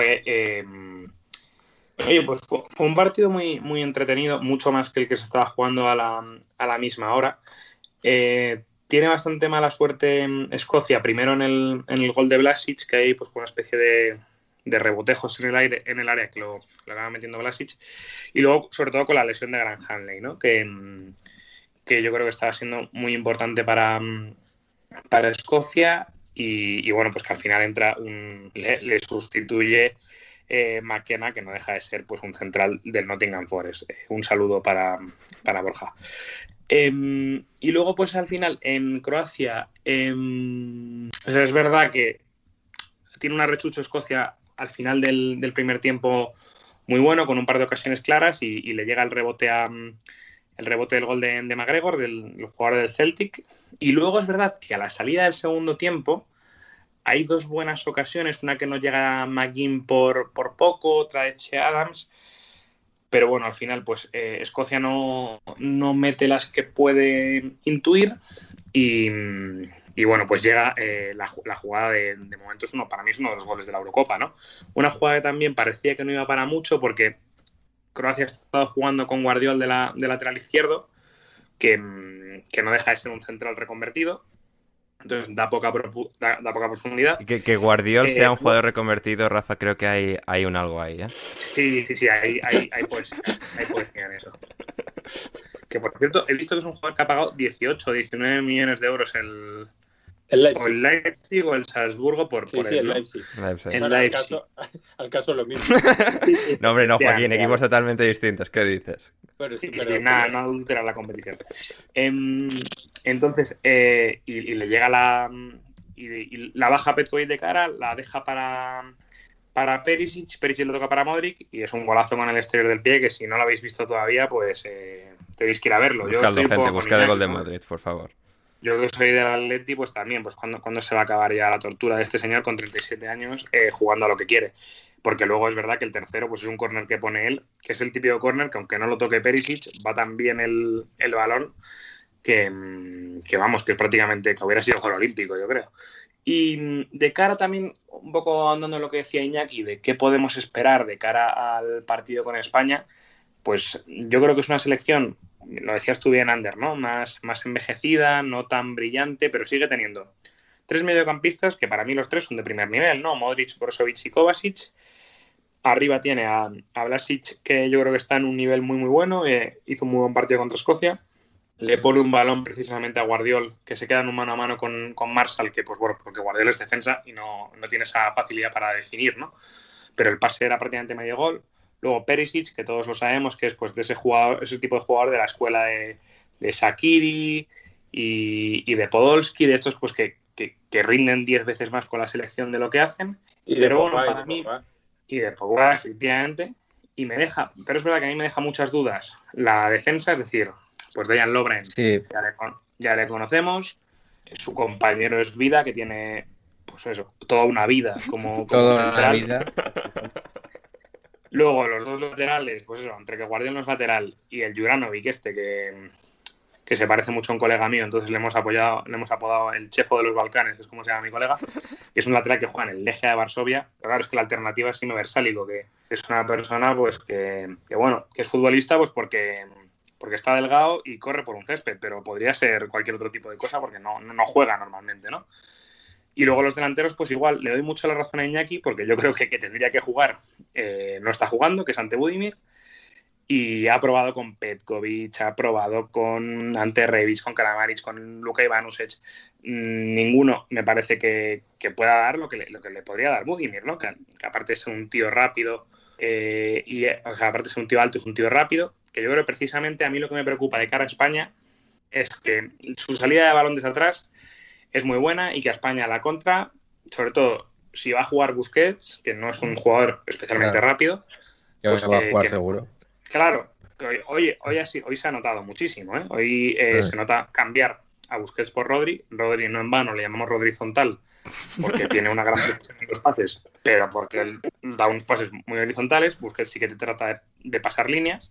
Oye, pues fue un partido muy, muy entretenido, mucho más que el que se estaba jugando a la misma hora. Tiene bastante mala suerte Escocia, primero en el gol de Vlasic, que hay pues una especie de rebotejos en el área que lo acaba metiendo Vlasic, y luego sobre todo con la lesión de Grant Hanley, ¿no? Que yo creo que estaba siendo muy importante para Escocia. Y bueno, pues que al final le sustituye McKenna, que no deja de ser pues un central del Nottingham Forest. Un saludo para Borja. Y luego pues al final en Croacia o sea, es verdad que tiene un arrechucho Escocia al final del primer tiempo muy bueno, con un par de ocasiones claras, y le llega el rebote del gol de McGregor, del jugador del Celtic. Y luego es verdad que a la salida del segundo tiempo hay dos buenas ocasiones, una que no llega McGinn por poco, otra de Che Adams, pero bueno, al final pues Escocia no mete las que puede intuir, y bueno, pues llega la jugada de momento, para mí es uno de los goles de la Eurocopa, ¿no? Una jugada que también parecía que no iba para mucho, porque Croacia ha estado jugando con Guardiol de lateral izquierdo, que no deja de ser un central reconvertido. Entonces da poca profundidad. Que Guardiol sea un jugador reconvertido, Rafa, creo que hay algo ahí, ¿eh? Sí, hay poesía en eso. Que por cierto, he visto que es un jugador que ha pagado 18 o 19 millones de euros el Leipzig o el Salzburgo por el Leipzig. El Leipzig. Al caso lo mismo. No, hombre, no, Joaquín, equipos totalmente distintos. ¿Qué dices? Pero no adulterar la competición. Entonces, y le llega y la baja Petkovic de cara, la deja para Perisic le toca para Modric, y es un golazo con el exterior del pie, que si no lo habéis visto todavía, pues tenéis que ir a verlo. Buscad el gol de Modric, por favor. Yo que soy del Atleti, pues también, pues cuando se va a acabar ya la tortura de este señor con 37 años jugando a lo que quiere. Porque luego es verdad que el tercero pues es un córner que pone él, que es el típico córner que aunque no lo toque Perisic, va tan bien el balón que vamos, que prácticamente que hubiera sido gol olímpico, yo creo. Y de cara también, un poco andando en lo que decía Iñaki, de qué podemos esperar de cara al partido con España, pues yo creo que es una selección, lo decías tú bien, Ander, ¿no? Más envejecida, no tan brillante, pero sigue teniendo 3 mediocampistas que para mí los 3 son de primer nivel, ¿no? Modric, Brozovic y Kovacic. Arriba tiene a Vlasic, que yo creo que está en un nivel muy, muy bueno. Hizo un muy buen partido contra Escocia. Le pone un balón precisamente a Guardiol, que se queda en un mano a mano con Marshall, que pues bueno, porque Guardiol es defensa y no tiene esa facilidad para definir, ¿no? Pero el pase era prácticamente medio gol. Luego Perisic, que todos lo sabemos, que es pues de ese tipo de jugador de la escuela de Shaqiri y de Podolski, de estos pues que rinden 10 veces más con la selección de lo que hacen. Pero bueno, para mí... Y de Pogba, efectivamente, y me deja, pero es verdad que a mí me deja muchas dudas la defensa, es decir, pues Dejan Lovren, sí. ya le conocemos, su compañero es Vida, que tiene, pues eso, toda una vida como toda una vida. Luego los dos laterales, pues eso, entre que Guardiol no es lateral y el Juranovic que se parece mucho a un colega mío, entonces le hemos apodado el chefo de los Balcanes, que es como se llama mi colega, que es un lateral que juega en el Legia de Varsovia. Pero claro, es que la alternativa es Simo Versálico, que es una persona pues que es futbolista pues porque está delgado y corre por un césped, pero podría ser cualquier otro tipo de cosa porque no juega normalmente, ¿no? Y luego los delanteros, pues igual, le doy mucho la razón a Iñaki, porque yo creo que tendría que jugar, no está jugando, que es ante Budimir. Y ha probado con Petkovic, ha probado con Ante Rebic, con Kramaric, con Luka Ivanusec. Ninguno me parece que pueda dar lo que le podría dar Budimir, ¿no? Que aparte de ser un tío rápido, aparte de ser un tío alto, es un tío rápido, que yo creo que precisamente a mí lo que me preocupa de cara a España es que su salida de balón desde atrás es muy buena y que a España la contra, sobre todo si va a jugar Busquets, que no es un jugador especialmente rápido, pues va a jugar seguro. Claro, hoy se ha notado muchísimo, ¿eh? Hoy se nota cambiar a Busquets por Rodri. Rodri no en vano le llamamos Rodri horizontal porque tiene una gran precisión en los pases, pero porque él da unos pases muy horizontales. Busquets sí que te trata de pasar líneas.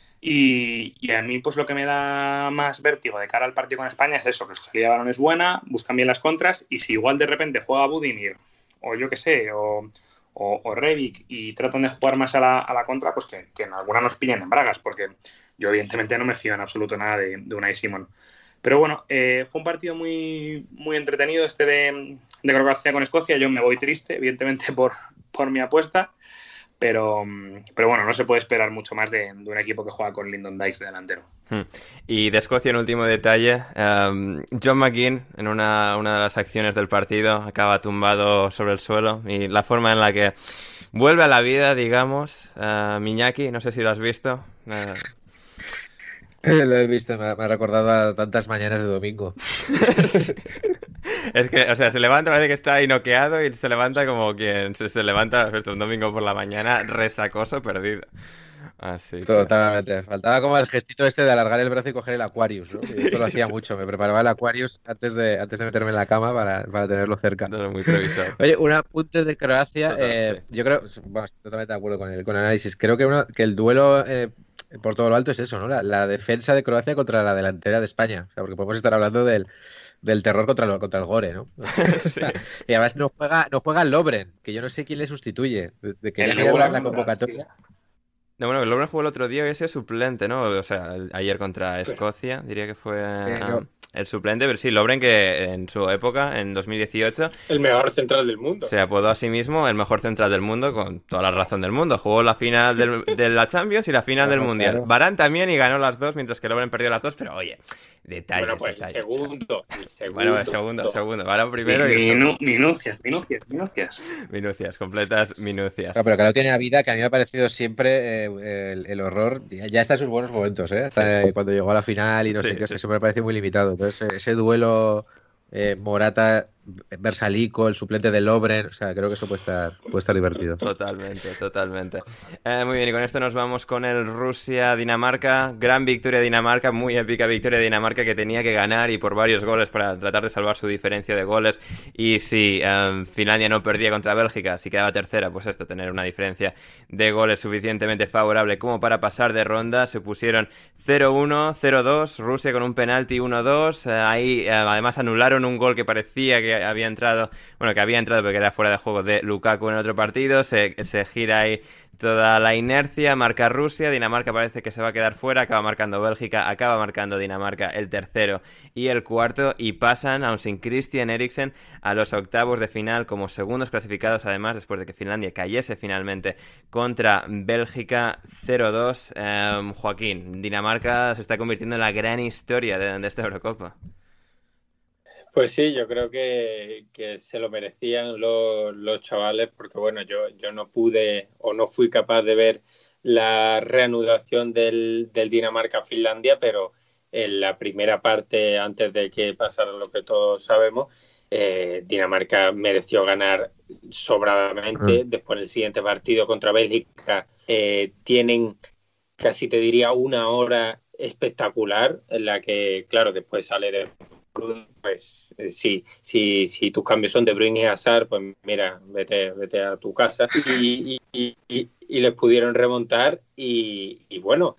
Y a mí pues lo que me da más vértigo de cara al partido con España es eso, que su salida de balón es buena, buscan bien las contras y si igual de repente juega Budimir o yo qué sé, o Rebic y tratan de jugar más a la contra, pues que en alguna nos pillen en bragas, porque yo evidentemente no me fío en absoluto nada de Unai Simón. Pero bueno, fue un partido muy, muy entretenido de Croacia con Escocia. Yo me voy triste, evidentemente, por mi apuesta, pero bueno, no se puede esperar mucho más de un equipo que juega con Lyndon Dykes de delantero. Y de Escocia, en último detalle, John McGinn, en una de las acciones del partido, acaba tumbado sobre el suelo, y la forma en la que vuelve a la vida, digamos, Iñaki, no sé si lo has visto. Lo he visto, me ha recordado a tantas mañanas de domingo. Es que, o sea, se levanta, parece que está ahí noqueado y se levanta como quien se levanta un domingo por la mañana resacoso, perdido. Así totalmente. Que... Faltaba como el gestito de alargar el brazo y coger el Aquarius, ¿no? Yo lo hacía mucho. Me preparaba el Aquarius antes de meterme en la cama para tenerlo cerca. No, muy previsor. Oye, un apunte de Croacia. Yo creo, bueno, estoy totalmente de acuerdo con el análisis. Creo que el duelo por todo lo alto es eso, ¿no? La defensa de Croacia contra la delantera de España. O sea, porque podemos estar hablando del terror contra el Gore, ¿no? Sí. Y además no juega Lovren, que yo no sé quién le sustituye. De que la convocatoria. No, bueno, el Lovren jugó el otro día y ese es suplente, ¿no? O sea, ayer contra Escocia, diría que fue el suplente, pero sí, Lovren, que en su época, en 2018... El mejor central del mundo. Se apodó a sí mismo el mejor central del mundo, con toda la razón del mundo. Jugó la final de la Champions y la final del Mundial. Claro. Varane también y ganó las dos, mientras que Lovren perdió las dos, pero oye, detalles. Bueno, pues detalles. El segundo. Bueno, el segundo. Varane primero y... Minucias, completas minucias. No, pero claro, tiene una vida que a mí me ha parecido siempre el horror. Ya está en sus buenos momentos, ¿eh? Sí. Cuando llegó a la final y no sé qué, siempre me parece muy limitado. Entonces, ese duelo Morata-Versalico, el suplente de Lovren, o sea, creo que eso puede estar divertido. Totalmente. Muy bien, y con esto nos vamos con el Rusia-Dinamarca. Gran victoria de Dinamarca, muy épica victoria de Dinamarca, que tenía que ganar y por varios goles para tratar de salvar su diferencia de goles. Y si Finlandia no perdía contra Bélgica, si quedaba tercera, pues esto, tener una diferencia de goles suficientemente favorable como para pasar de ronda. Se pusieron 0-1, 0-2, Rusia con un penalti 1-2. Ahí además anularon un gol que parecía que había entrado porque era fuera de juego de Lukaku en el otro partido, se gira ahí toda la inercia, marca Rusia, Dinamarca parece que se va a quedar fuera, acaba marcando Bélgica, acaba marcando Dinamarca el tercero y el cuarto y pasan, aun sin Christian Eriksen, a los octavos de final como segundos clasificados, además después de que Finlandia cayese finalmente contra Bélgica 0-2. Joaquín, Dinamarca se está convirtiendo en la gran historia de esta Eurocopa. Pues sí, yo creo que se lo merecían los chavales, porque bueno, yo no pude o no fui capaz de ver la reanudación del Dinamarca-Finlandia, pero en la primera parte, antes de que pasara lo que todos sabemos, Dinamarca mereció ganar sobradamente. Después en el siguiente partido contra Bélgica tienen casi te diría una hora espectacular en la que, claro, después sale de... Pues si tus cambios son De Bruyne y Hazard, pues mira, vete a tu casa y les pudieron remontar y bueno,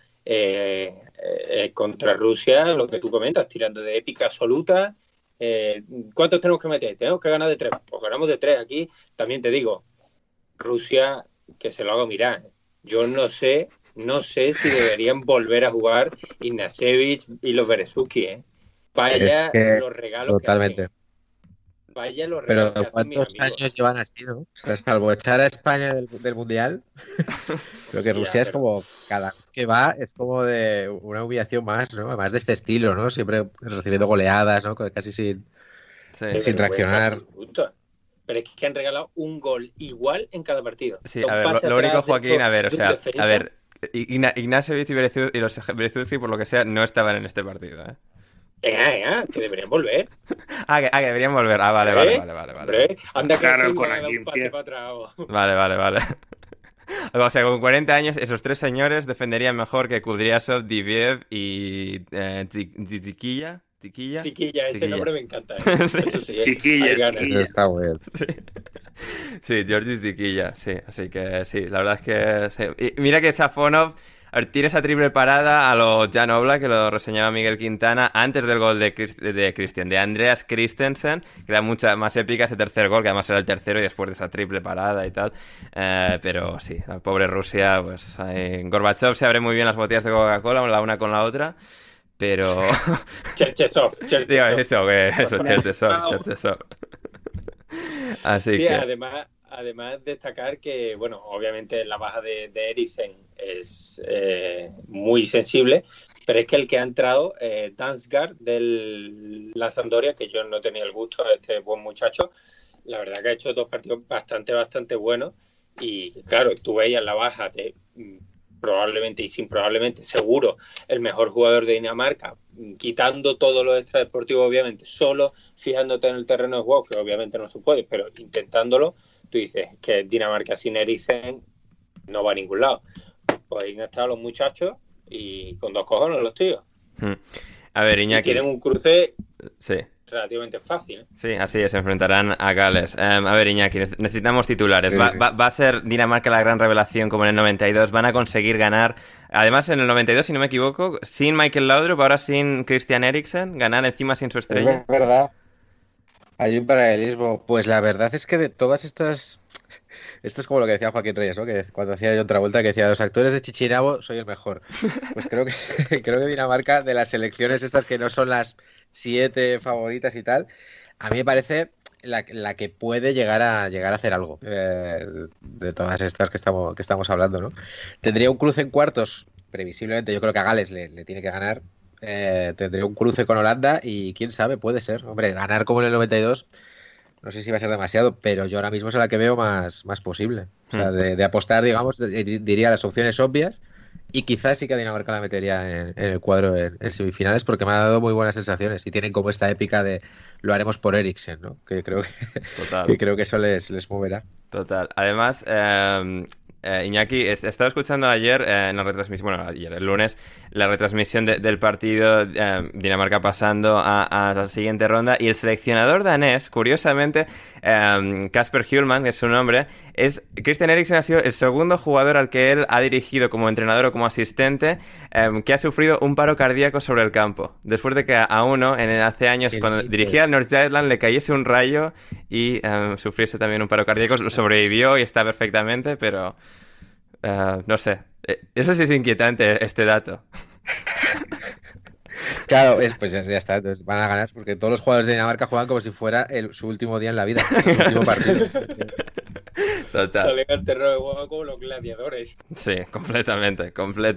contra Rusia, lo que tú comentas, tirando de épica absoluta. ¿Cuántos tenemos que meter? Tenemos que ganar de 3, pues ganamos de 3 aquí. También te digo, Rusia, que se lo hago mirar, yo no sé si deberían volver a jugar Ignashevich y los Beresutski, Vaya los regalos totalmente. Que hacen. Vaya los regalos. Pero ¿cuántos años llevan así, no? O sea, salvo echar a España del Mundial, creo que Rusia es como, cada vez que va, es como de una humillación más, ¿no? Más de este estilo, ¿no? Siempre recibiendo goleadas, ¿no? Casi sin reaccionar. Pero es que han regalado un gol igual en cada partido. Sí, a ver, lo único, Joaquín, a ver, Ignashevich y los Beresutski, por lo que sea, no estaban en este partido, ¿eh? Que deberían volver. Que deberían volver. Vale. Anda claro, con aquí un pase para atrás. Vale. O sea, con 40 años, esos tres señores defenderían mejor que Kudryashov, Diviev y Tiquilla. Ese nombre me encanta. Chiquilla. Eso está bueno. Sí, Georgi Tiquilla, sí. Así que sí, la verdad es que sí. Y mira que Safonov... A ver, tiene esa triple parada a lo Jan Oblak, que lo reseñaba Miguel Quintana, antes del gol de Andreas Christensen, que da mucha más épica ese tercer gol, que además era el tercero y después de esa triple parada y tal. Pero sí, la pobre Rusia, pues Gorbachev se abre muy bien las botellas de Coca-Cola, la una con la otra, pero... Cherchesov. Digo, Cherchesov. Así sí, que... Además destacar que, bueno, obviamente la baja de Eriksen es muy sensible, pero es que el que ha entrado, Damsgaard de la Sampdoria, que yo no tenía el gusto de este buen muchacho, la verdad que ha hecho 2 partidos bastante buenos y claro, tú veías la baja de probablemente seguro el mejor jugador de Dinamarca, quitando todo lo extradeportivo obviamente, solo fijándote en el terreno de juego, que obviamente no se puede, pero intentándolo, tú dices que Dinamarca sin Eriksen no va a ningún lado. Pues ahí han estado los muchachos y con 2 cojones los tíos. A ver, Iñaki. Y tienen un cruce sí. relativamente fácil. Sí, así es, se enfrentarán a Gales. A ver, Iñaki, necesitamos titulares. ¿Va a ser Dinamarca la gran revelación como en el 92? ¿Van a conseguir ganar? Además, en el 92, si no me equivoco, sin Michael Laudrup, ahora sin Christian Eriksen, ganar encima sin su estrella. Es verdad. Hay un paralelismo. Pues la verdad es que de todas estas... Esto es como lo que decía Joaquín Reyes, ¿no? Que cuando hacía John Travolta, que decía, los actores de Chichinabo soy el mejor. Pues creo que Dinamarca, de las selecciones estas que no son las 7 favoritas y tal, a mí me parece la que puede llegar a hacer algo de todas estas que estamos hablando, ¿no? Tendría un cruce en cuartos, previsiblemente, yo creo que a Gales le tiene que ganar. Tendría un cruce con Holanda y quién sabe, puede ser. Hombre, ganar como en el 92, no sé si va a ser demasiado, pero yo ahora mismo es la que veo más posible. O sea, de apostar, digamos, diría las opciones obvias y quizás sí que a Dinamarca la metería en el cuadro en semifinales porque me ha dado muy buenas sensaciones y tienen como esta épica de lo haremos por Eriksen, ¿no? Que creo que eso les moverá. Total. Además, Iñaki, estaba escuchando ayer en la retransmisión, el lunes, la retransmisión del partido, Dinamarca pasando a la siguiente ronda, y el seleccionador danés, curiosamente, Kasper Hjulmand, que es su nombre, Christian Eriksen ha sido el segundo jugador al que él ha dirigido como entrenador o como asistente que ha sufrido un paro cardíaco sobre el campo, después de que a uno, hace años, cuando dirigía al Nordsjælland, le cayese un rayo y sufriese también un paro cardíaco. Sobrevivió y está perfectamente, pero no sé. Eso sí es inquietante, este dato. Claro, pues ya está, entonces van a ganar porque todos los jugadores de Dinamarca juegan como si fuera su último día en la vida, su último partido. Total. Salen al terreno de juego como los gladiadores. Sí, completamente.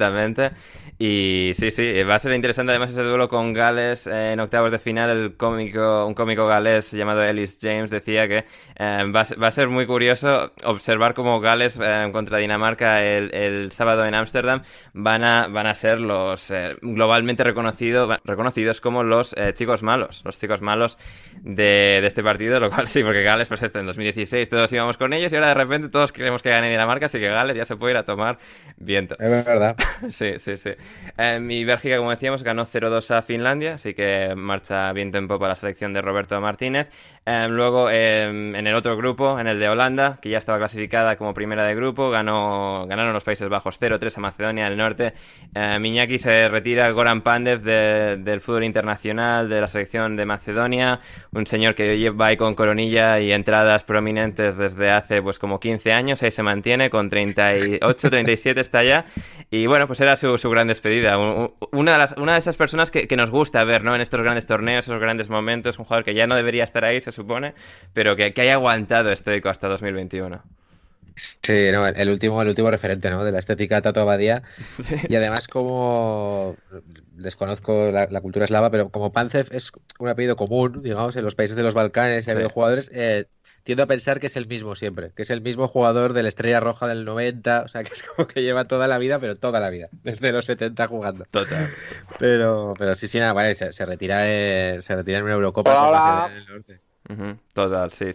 Y sí, va a ser interesante además ese duelo con Gales en octavos de final. Un cómico galés llamado Ellis James decía que va a ser muy curioso observar cómo Gales contra Dinamarca el sábado en Ámsterdam van a ser los globalmente reconocidos como los chicos malos de este partido, lo cual sí, porque Gales, pues en 2016 todos íbamos con ellos y ahora de repente todos queremos que gane Dinamarca, así que Gales ya se puede ir a tomar viento. Es verdad. Sí. Y Bélgica, como decíamos, ganó 0-2 a Finlandia, así que marcha viento en popa la selección de Roberto Martínez. Luego, en el otro grupo, en el de Holanda, que ya estaba clasificada como primera de grupo, ganaron los Países Bajos 0-3 a Macedonia del Norte. Iñaki se retira, Goran Pandev del fútbol internacional, de la selección de Macedonia, un señor que va ahí con coronilla y entradas prominentes desde hace pues como 15 años, ahí se mantiene, con 38, 37 está ya, y bueno, pues era su gran despedida, una de esas personas que nos gusta ver, ¿no? En estos grandes torneos, esos grandes momentos, un jugador que ya no debería estar ahí, se supone, pero que haya aguantado estoico hasta 2021. Sí, no, el último referente, ¿no? De la estética Tato Abadía. Sí. Y además, como desconozco la cultura eslava, pero como Pancev es un apellido común, digamos, en los países de los Balcanes, ha habido jugadores, tiendo a pensar que es el mismo siempre, que es el mismo jugador de la Estrella Roja del 90, o sea, que es como que lleva toda la vida, pero toda la vida, desde los 70 jugando. Total. Pero sí, nada, vale, se retira en una Eurocopa. Hola. En el norte. Total, sí.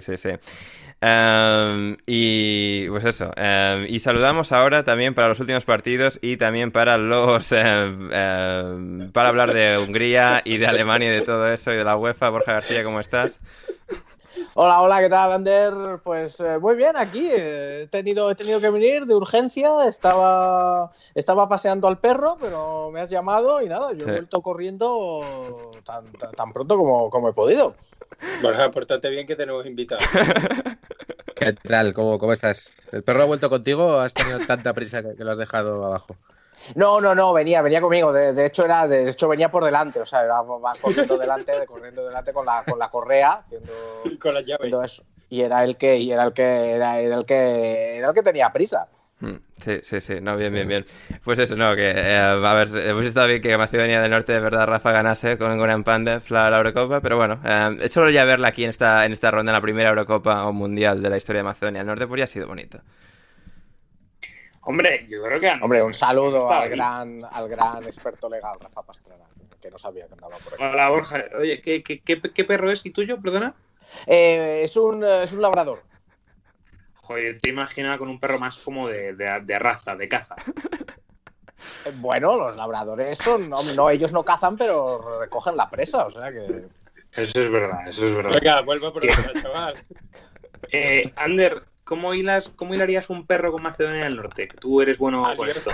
Y pues eso. Y saludamos ahora también para los últimos partidos y también para para hablar de Hungría y de Alemania y de todo eso y de la UEFA. Borja García, ¿cómo estás? Hola, ¿qué tal, Ander? Pues muy bien, aquí he tenido que venir de urgencia, estaba paseando al perro, pero me has llamado y nada, yo he vuelto corriendo tan pronto como he podido. Borja, pórtate bien que tenemos invitados. ¿Qué tal? ¿Cómo estás? ¿El perro ha vuelto contigo o has tenido tanta prisa que lo has dejado abajo? No, venía conmigo. De hecho venía por delante, o sea, va corriendo delante con la correa, y con las llaves. Eso. Y era el que tenía prisa. Sí, no, bien. Pues eso, no, que a ver, hemos estado bien que Macedonia del Norte de verdad Rafa ganase con Goran Pandev la Eurocopa, pero bueno, solo ya verla aquí en esta ronda, en la primera Eurocopa o Mundial de la historia de Macedonia del Norte, pues ya ha sido bonito. Hombre, yo creo que... Hombre, un saludo al gran experto legal, Rafa Pastrana, que no sabía que andaba por aquí. Hola, Borja. Oye, ¿qué perro es y tuyo, perdona? Es un labrador. Joder, te imaginaba con un perro más como de raza, de caza. Bueno, los labradores ellos no cazan, pero recogen la presa, o sea que... Eso es verdad. Venga, vuelvo por el chaval. Ander, ¿cómo hilarías un perro con Macedonia del Norte? Que tú eres bueno con esto.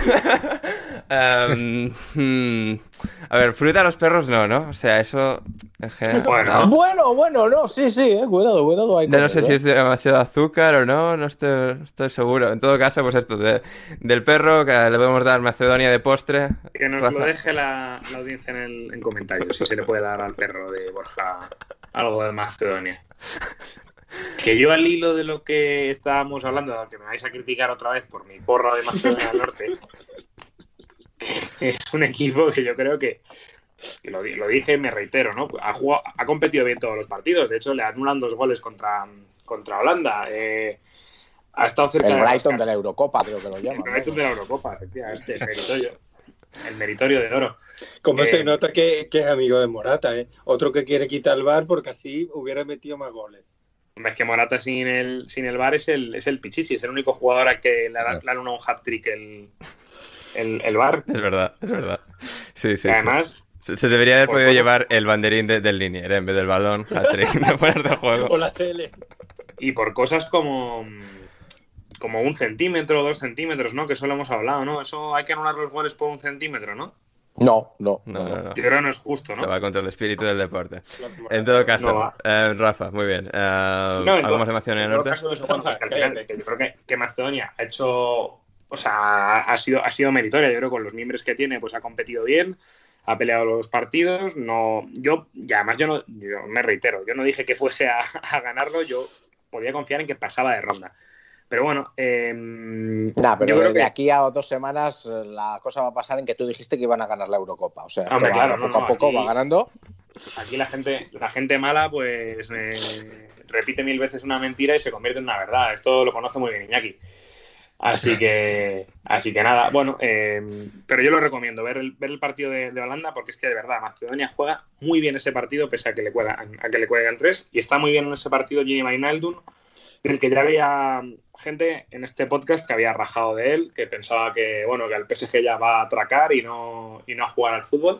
A ver, fruta a los perros no, o sea, eso... Bueno, no, sí, cuidado. No sé si es demasiado azúcar o no estoy seguro. En todo caso, pues esto, del perro, que le podemos dar Macedonia de postre. Que nos lo deje la audiencia en comentarios, si se le puede dar al perro de Borja algo de Macedonia. Que yo al hilo de lo que estábamos hablando, aunque me vais a criticar otra vez por mi porra de Macedonia del Norte, es un equipo que yo creo que lo dije y me reitero, ¿no? Ha competido bien todos los partidos, de hecho le anulan 2 goles contra Holanda. Ha estado cerca el Brighton de la Eurocopa, creo que lo llaman. El Brighton de la Eurocopa, efectivamente, el meritorio de oro. Como se nota que es amigo de Morata, ¿eh? Otro que quiere quitar el VAR porque así hubiera metido más goles. Es que Morata sin el VAR es el Pichichi, es el único jugador a que le ha dado un hat-trick el VAR. Es verdad. Sí. Además... Se debería haber podido llevar el banderín del Linier en vez del balón, hat-trick de poner de juego. O la tele. Y por cosas como 1 centímetro o 2 centímetros, ¿no? Que eso lo hemos hablado, ¿no? Eso hay que anular los goles por 1 centímetro, ¿no? No. Yo creo que no es justo, ¿no? Se va contra el espíritu del deporte. En todo caso, Rafa, muy bien. ¿Algo más de Macedonia del Norte? En todo caso, que yo creo que Macedonia ha hecho... O sea, ha sido meritoria. Yo creo que con los miembros que tiene, pues ha competido bien, ha peleado los partidos. Además yo me reitero, yo no dije que fuese a ganarlo, yo podía confiar en que pasaba de ronda. Pero bueno, pero yo creo de aquí a 2 semanas la cosa va a pasar en que tú dijiste que iban a ganar la Eurocopa. O sea, hombre, claro, poco a poco aquí va ganando. Aquí la gente mala, pues repite 1000 veces una mentira y se convierte en una verdad. Esto lo conoce muy bien Iñaki. Así que nada, bueno, pero yo lo recomiendo, ver el partido de Holanda, porque es que de verdad Macedonia juega muy bien ese partido, pese a que le cuelgan 3, y está muy bien en ese partido Gini Wijnaldum, del que ya había gente en este podcast que había rajado de él, que pensaba que al PSG ya va a atracar y no a jugar al fútbol.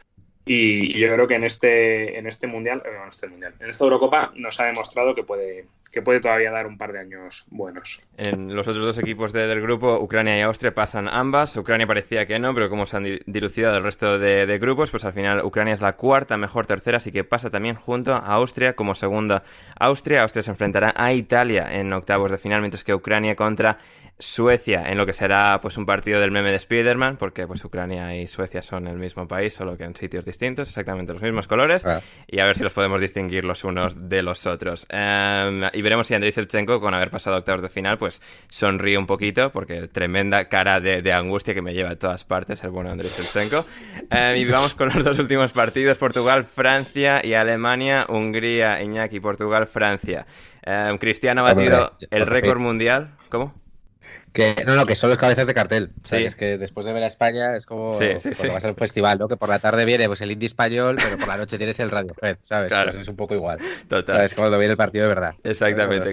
Y yo creo que en esta Eurocopa nos ha demostrado que puede todavía dar un par de años buenos. En los otros 2 equipos del grupo, Ucrania y Austria, pasan ambas. Ucrania parecía que no, pero como se han dilucidado el resto de grupos, pues al final Ucrania es la cuarta mejor tercera, así que pasa también junto a Austria como segunda. Austria se enfrentará a Italia en octavos de final, mientras que Ucrania contra Suecia, en lo que será pues un partido del meme de Spiderman, porque pues Ucrania y Suecia son el mismo país, solo que en sitios distintos, exactamente los mismos colores, y a ver si los podemos distinguir los unos de los otros. Y veremos si Andriy Shevchenko, con haber pasado a octavos de final, pues sonríe un poquito, porque tremenda cara de angustia que me lleva a todas partes el bueno Andriy Shevchenko. Y vamos con los 2 últimos partidos: Portugal, Francia y Alemania, Hungría, Iñaki, Portugal, Francia. Cristiano ha batido el récord mundial. ¿Cómo? Que son los cabezas de cartel. Sí. O sea, es que después de ver a España es como sí. cuando vas a un festival, ¿no? Que por la tarde viene pues el indie español, pero por la noche tienes el Radiohead, ¿sabes? Claro. Pues es un poco igual. Total. ¿Sabes? Cuando viene el partido de verdad. Exactamente.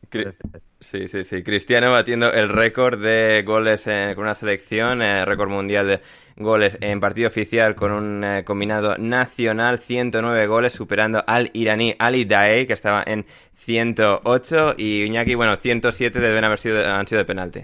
Sí. Cristiano batiendo el récord de goles con una selección, récord mundial de goles en partido oficial con un combinado nacional, 109 goles, superando al iraní Ali Daei, que estaba en 108, y Iñaki, 107 han sido de penalti.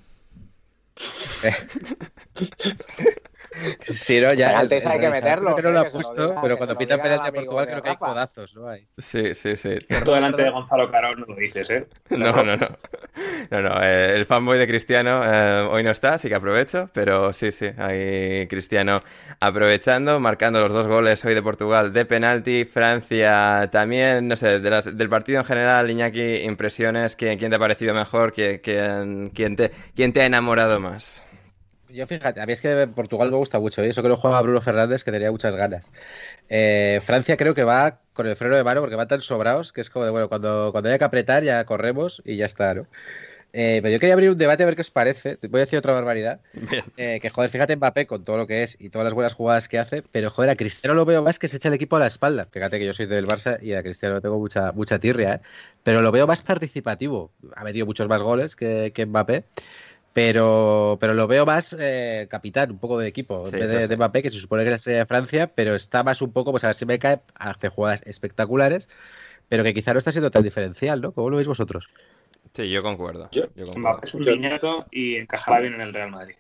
Sí, no, ya. Penaltis hay que meterlo. Que no lo ha puesto, pero cuando pitan penalti a Portugal creo que hay codazos, ¿no? Sí. Esto delante de Gonzalo Carón no lo dices, ¿eh? No. El fanboy de Cristiano hoy no está, así que aprovecho, pero sí, ahí Cristiano aprovechando, marcando los 2 goles hoy de Portugal de penalti. Francia también, no sé, del partido en general, Iñaki, impresiones, ¿quién te ha parecido mejor? ¿Quién te ha enamorado más? Yo fíjate, a mí es que Portugal me gusta mucho, ¿eh? Eso que lo juega Bruno Fernández, que tenía muchas ganas. Francia creo que va con el freno de mano porque van tan sobrados que es como de, cuando haya que apretar ya corremos y ya está, ¿no? Pero yo quería abrir un debate a ver qué os parece. Voy a decir otra barbaridad. Que joder, fíjate Mbappé con todo lo que es y todas las buenas jugadas que hace, pero joder, a Cristiano lo veo más que se echa el equipo a la espalda. Fíjate que yo soy del Barça y a Cristiano tengo mucha tirria, ¿eh? Pero lo veo más participativo. Ha metido muchos más goles que Mbappé. Pero lo veo más capitán, un poco de equipo, en vez de Mbappé, que se supone que es la estrella de Francia, pero está más un poco, pues a ver si me cae, hace jugadas espectaculares, pero que quizá no está siendo tan diferencial, ¿no? ¿Cómo lo veis vosotros? Sí, yo concuerdo. Mbappé es un niñato y encajará bien en el Real Madrid.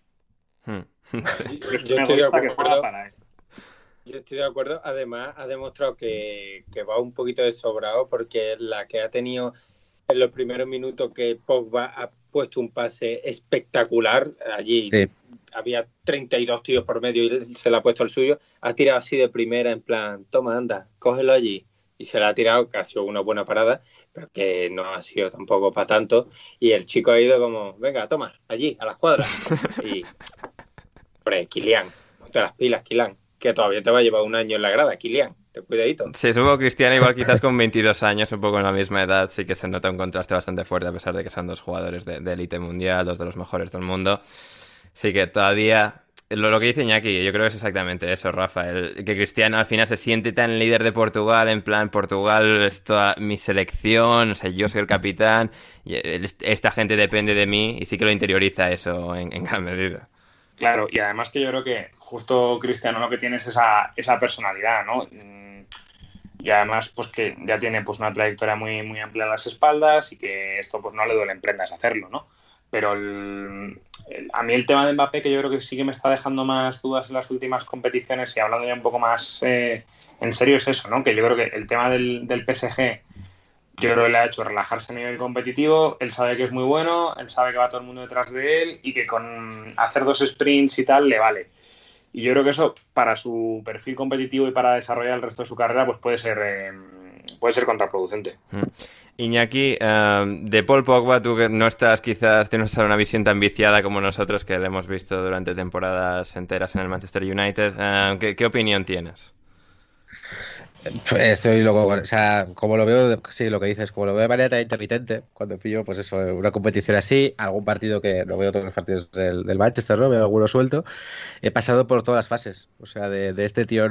Yo estoy de acuerdo. Yo estoy de acuerdo. Además, ha demostrado que va un poquito de sobrado, porque la que ha tenido en los primeros minutos que Pogba ha puesto un pase espectacular allí. Sí. Había 32 tíos por medio y se le ha puesto el suyo. Ha tirado así de primera, en plan, toma, anda, cógelo allí. Y se la ha tirado, que ha sido una buena parada, pero que no ha sido tampoco para tanto. Y el chico ha ido como, venga, toma, allí, a la escuadra. Y, hombre, Kylian, ponte las pilas, Kylian, que todavía te va a llevar un año en la grada, Kylian. Cuidadito. Sí, supongo que Cristiano igual quizás con 22 años, un poco en la misma edad, sí que se nota un contraste bastante fuerte, a pesar de que son 2 jugadores de élite mundial, 2 de los mejores del mundo. Sí que todavía Lo que dice Iñaki, yo creo que es exactamente eso, Rafa. Que Cristiano al final se siente tan líder de Portugal, en plan, Portugal es toda mi selección, o sea, yo soy el capitán, y esta gente depende de mí, y sí que lo interioriza eso en gran medida. Claro, y además que yo creo que justo Cristiano lo que tiene es esa personalidad, ¿no? Y además, pues que ya tiene pues una trayectoria muy, muy amplia en las espaldas y que esto pues no le duele en prendas hacerlo, ¿no? Pero a mí el tema de Mbappé, que yo creo que sí que me está dejando más dudas en las últimas competiciones y hablando ya un poco más en serio, es eso, ¿no? Que yo creo que el tema del PSG, yo creo que le ha hecho relajarse a nivel competitivo. Él sabe que es muy bueno, él sabe que va todo el mundo detrás de él y que con hacer 2 sprints y tal le vale. Y yo creo que eso, para su perfil competitivo y para desarrollar el resto de su carrera, pues puede ser contraproducente. Iñaki, de Paul Pogba, tú que no estás quizás, tienes una visión tan viciada como nosotros, que le hemos visto durante temporadas enteras en el Manchester United, ¿qué opinión tienes? Estoy loco, o sea, como lo veo, sí, lo que dices, como lo veo de manera tan intermitente, cuando pillo, pues eso, una competición así, algún partido que no veo todos los partidos del Manchester, ¿no? Veo alguno suelto, he pasado por todas las fases, o sea, de este tío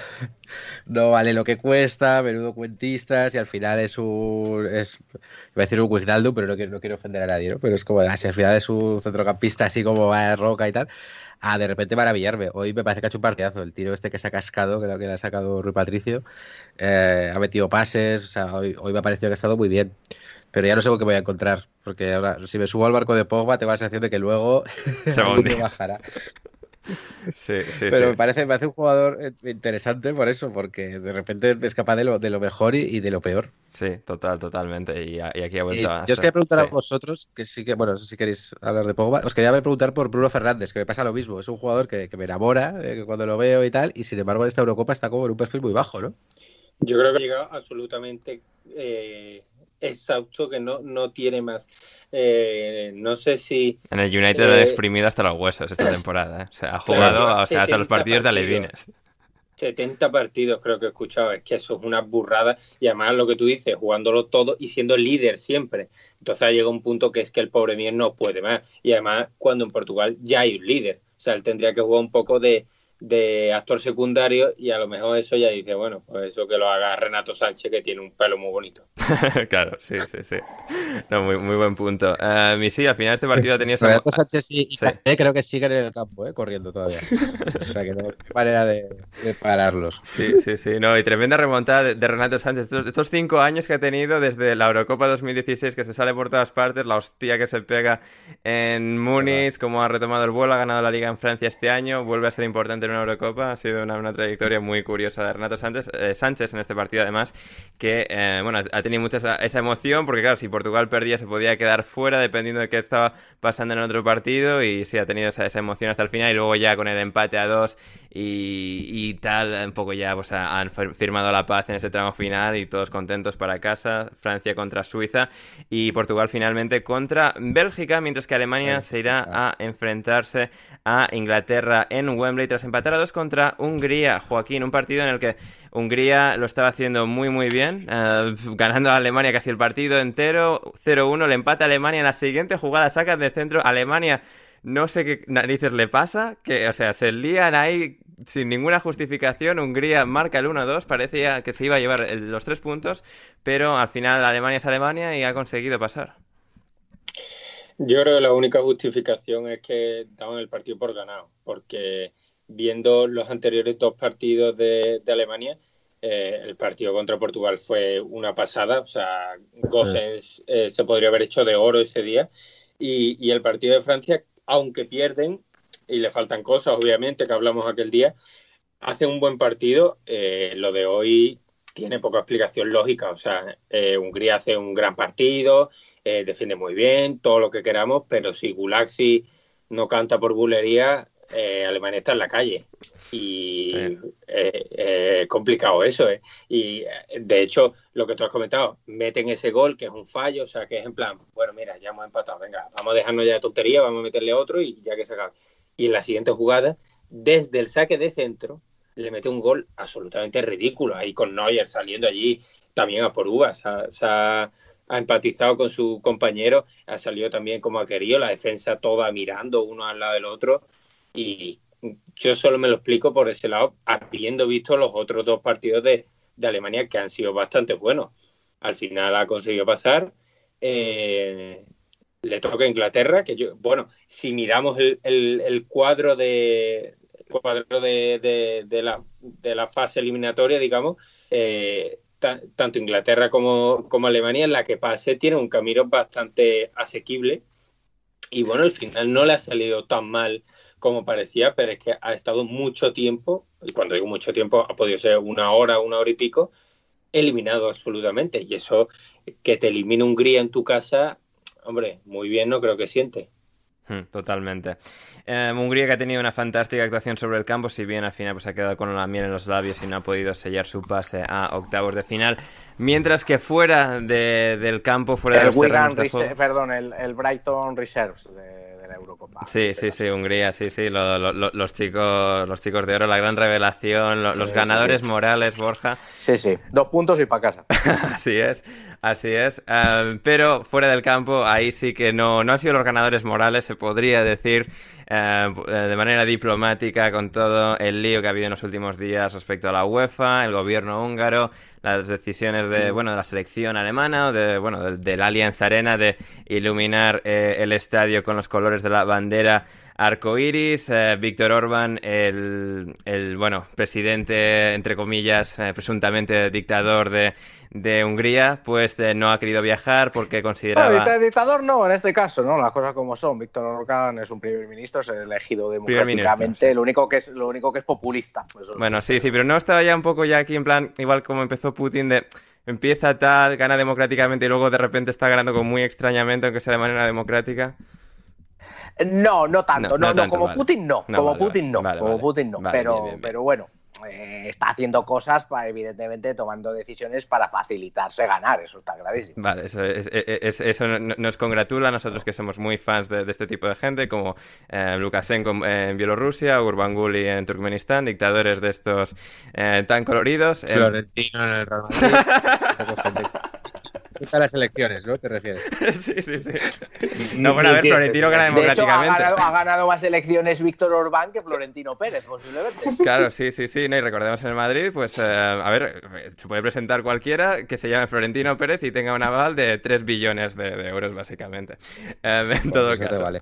no vale lo que cuesta, menudo cuentistas, y al final iba a decir un Wijnaldum, pero no quiero ofender a nadie, ¿no? Pero es como, si al final es un centrocampista así como va de roca y tal, de repente maravillarme. Hoy me parece que ha hecho un partidazo. El tiro este que se ha cascado, creo que le ha sacado Rui Patricio, ha metido pases, o sea, hoy me ha parecido que ha estado muy bien. Pero ya no sé qué voy a encontrar, porque ahora, si me subo al barco de Pogba, tengo la sensación de que luego se bajará. Sí, pero me parece un jugador interesante por eso, porque de repente es capaz de lo mejor y de lo peor. Sí, totalmente. Y aquí ha vuelto a... Yo os quería preguntar a vosotros, que sí que, bueno, no sé si queréis hablar de Pogba, os quería preguntar por Bruno Fernández, que me pasa lo mismo. Es un jugador que me enamora cuando lo veo y tal, y sin embargo en esta Eurocopa está como en un perfil muy bajo, ¿no? Yo creo que ha llegado absolutamente exhausto, que no tiene más. No sé si... En el United ha exprimido hasta los huesos esta temporada, ¿eh? O sea, ha jugado hasta los partidos de alevines. 70 partidos creo que he escuchado, es que eso es una burrada, y además lo que tú dices, jugándolo todo y siendo líder siempre. Entonces llega un punto que es que el pobre Mier no puede más, y además cuando en Portugal ya hay un líder, o sea, él tendría que jugar un poco de actor secundario, y a lo mejor eso ya dice, bueno, pues eso que lo haga Renato Sánchez, que tiene un pelo muy bonito. Claro, sí. No, muy buen punto. Sí, al final este partido ha tenido... Renato Sánchez y Kanté creo que siguen en el campo, corriendo todavía. O sea, que no hay manera de pararlos. Sí. No, y tremenda remontada de Renato Sánchez. Estos 5 años que ha tenido desde la Eurocopa 2016, que se sale por todas partes, la hostia que se pega en Múnich, como ha retomado el vuelo, ha ganado la Liga en Francia este año, vuelve a ser importante en una Eurocopa. Ha sido una trayectoria muy curiosa de Renato Sánchez en este partido, además, que ha tenido mucha esa emoción, porque claro, si Portugal perdía se podía quedar fuera dependiendo de qué estaba pasando en otro partido, y sí, ha tenido esa emoción hasta el final, y luego ya con el empate a 2 y tal, un poco ya pues han firmado la paz en ese tramo final y todos contentos para casa. Francia contra Suiza y Portugal finalmente contra Bélgica, mientras que Alemania se irá a enfrentarse a Inglaterra en Wembley tras empatar a 2 contra Hungría. Joaquín, un partido en el que Hungría lo estaba haciendo muy bien, ganando a Alemania casi el partido entero, 0-1, el empate a Alemania en la siguiente jugada, sacan de centro, Alemania no sé qué narices le pasa, que, o sea, se lían ahí sin ninguna justificación. Hungría marca el 1-2, parecía que se iba a llevar los 3 puntos, pero al final Alemania es Alemania y ha conseguido pasar. Yo creo que la única justificación es que daban el partido por ganado, porque viendo los anteriores 2 partidos de Alemania, el partido contra Portugal fue una pasada, o sea, Gosens se podría haber hecho de oro ese día, y el partido de Francia, aunque pierden, y le faltan cosas, obviamente, que hablamos aquel día, hacen un buen partido. Lo de hoy tiene poca explicación lógica, o sea, Hungría hace un gran partido, defiende muy bien, todo lo que queramos, pero si Gulaxi no canta por bulería, Alemania está en la calle. Y sí. Complicado eso, y de hecho lo que tú has comentado, meten ese gol que es un fallo, o sea que es en plan, bueno, mira, ya hemos empatado, venga, vamos a dejarnos ya de tontería, vamos a meterle otro y ya que se acabe. Y en la siguiente jugada, desde el saque de centro, le mete un gol absolutamente ridículo, ahí con Neuer saliendo allí también a por uvas, ha empatizado con su compañero, ha salido también como ha querido, la defensa toda mirando uno al lado del otro. Y yo solo me lo explico por ese lado, habiendo visto los otros 2 partidos de Alemania que han sido bastante buenos. Al final ha conseguido pasar. Le toca a Inglaterra, que si miramos el cuadro de la fase eliminatoria, digamos, tanto Inglaterra como Alemania, en la que pase, tiene un camino bastante asequible. Y bueno, al final no le ha salido tan mal como parecía, pero es que ha estado mucho tiempo, y cuando digo mucho tiempo, ha podido ser 1 hora, 1 hora y pico, eliminado absolutamente. Y eso, que te elimine Hungría en tu casa, hombre, muy bien no creo que siente. Totalmente. Hungría, que ha tenido una fantástica actuación sobre el campo, si bien al final pues ha quedado con la miel en los labios y no ha podido sellar su pase a octavos de final. Mientras que fuera del campo, fuera de los terrenos de juego... el Brighton Reserves de la Eurocopa. Sí, Hungría, los chicos de oro, la gran revelación, los ganadores morales, Borja. Sí, 2 puntos y para casa. Así es. Pero fuera del campo, ahí sí que no han sido los ganadores morales, se podría decir, de manera diplomática, con todo el lío que ha habido en los últimos días respecto a la UEFA, el gobierno húngaro, las decisiones de la selección alemana o del Allianz Arena de iluminar el estadio con los colores de la bandera arcoiris. Viktor Orbán, el presidente, entre comillas, presuntamente dictador de Hungría, pues no ha querido viajar porque consideraba... Dictador no, en este caso, ¿no? Las cosas como son. Viktor Orbán es un primer ministro, es elegido democráticamente, lo único que es populista. Pues sí, pero no estaba ya un poco ya aquí en plan, igual como empezó Putin, de empieza tal, gana democráticamente y luego de repente está ganando como muy extrañamente, aunque sea de manera democrática. No tanto, como vale. Putin no, Bien. Pero bueno, está haciendo cosas, evidentemente tomando decisiones para facilitarse ganar, eso está clarísimo. Vale, eso nos congratula a nosotros que somos muy fans de este tipo de gente, como Lukashenko en Bielorrusia, Gurbanguly en Turkmenistán, dictadores de estos tan coloridos. Florentino en el Real Madrid. A las elecciones, ¿no? ¿Te refieres? Sí. No, bueno, a ver, Florentino gana democráticamente. De hecho, ha ganado más elecciones Víctor Orbán que Florentino Pérez, posiblemente. Claro, sí. No, y recordemos en el Madrid, pues, a ver, se puede presentar cualquiera que se llame Florentino Pérez y tenga un aval de 3 billones de euros, básicamente. En todo caso. Vale.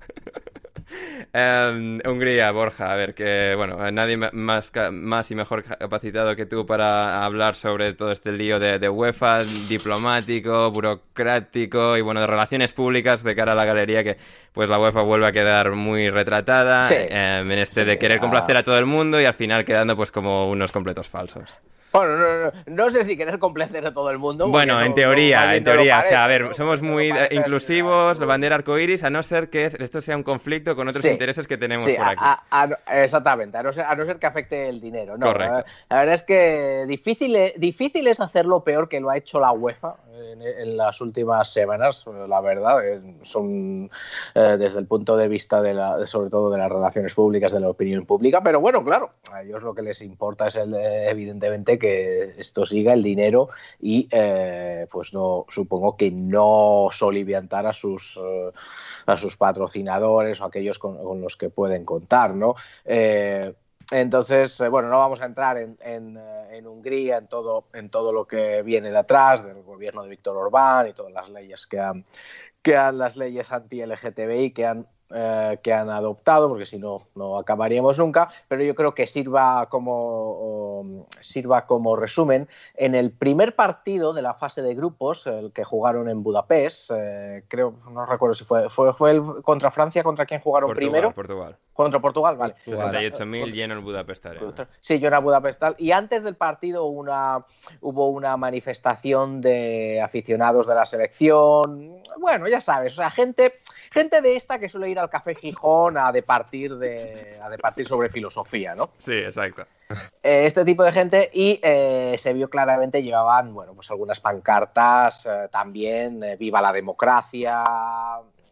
Hungría, Borja, a ver, que nadie más y mejor capacitado que tú para hablar sobre todo este lío de UEFA, diplomático, burocrático y de relaciones públicas de cara a la galería, que pues la UEFA vuelve a quedar muy retratada de querer complacer a todo el mundo y al final quedando pues como unos completos falsos. Bueno, no sé si querer complacer a todo el mundo. Bueno, en teoría, o sea, a ver, somos muy inclusivos, la bandera arcoiris, a no ser que esto sea un conflicto con otros intereses que tenemos por aquí. Exactamente, a no ser que afecte el dinero. No, correcto. La verdad es que difícil es hacerlo peor que lo ha hecho la UEFA en las últimas semanas, la verdad. Son desde el punto de vista sobre todo de las relaciones públicas, de la opinión pública, pero bueno, claro, a ellos lo que les importa es evidentemente que esto siga, el dinero, y pues no, supongo que no soliviantar a sus patrocinadores o aquellos con los que pueden contar, ¿no? Entonces, no vamos a entrar en Hungría, en todo lo que viene de atrás del gobierno de Viktor Orbán y todas las leyes las leyes anti-LGTBI que han adoptado, porque si no acabaríamos nunca, pero yo creo que sirva como resumen. En el primer partido de la fase de grupos, el que jugaron en Budapest, no recuerdo si fue el contra Francia, ¿contra quién jugaron primero? Portugal. Contra Portugal, vale. 68.000 lleno el Budapest Arena. Sí, lleno el Budapest. Y antes del partido hubo una manifestación de aficionados de la selección. Bueno, ya sabes, o sea, gente de esta que suele ir al Café Gijón a departir sobre filosofía, ¿no? Sí, exacto. Este tipo de gente, y se vio claramente, llevaban, pues algunas pancartas también, viva la democracia,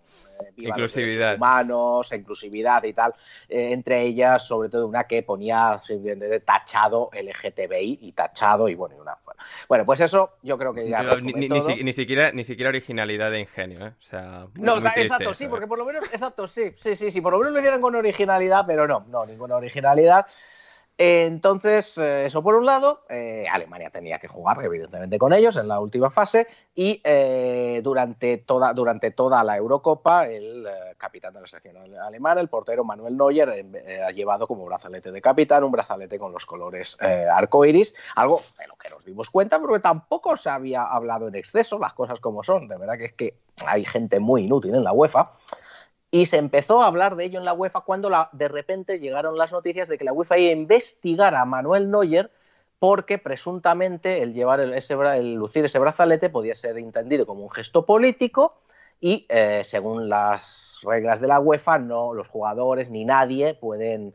viva inclusividad. Los humanos, inclusividad y tal, entre ellas sobre todo una que ponía simplemente tachado LGTBI y tachado y bueno, pues eso yo creo que ya ni siquiera originalidad de ingenio, ¿eh? O sea, muy triste exacto, eso, sí, porque por lo menos, exacto, sí, por lo menos lo hicieron con originalidad, pero no, ninguna originalidad. Entonces, eso por un lado, Alemania tenía que jugar evidentemente con ellos en la última fase y durante toda la Eurocopa el capitán de la selección alemana, el portero Manuel Neuer, ha llevado como brazalete de capitán un brazalete con los colores arcoiris, algo de lo que nos dimos cuenta porque tampoco se había hablado en exceso, las cosas como son, de verdad que es que hay gente muy inútil en la UEFA. Y se empezó a hablar de ello en la UEFA cuando de repente llegaron las noticias de que la UEFA iba a investigar a Manuel Neuer porque presuntamente el lucir ese brazalete podía ser entendido como un gesto político y según las reglas de la UEFA no los jugadores ni nadie pueden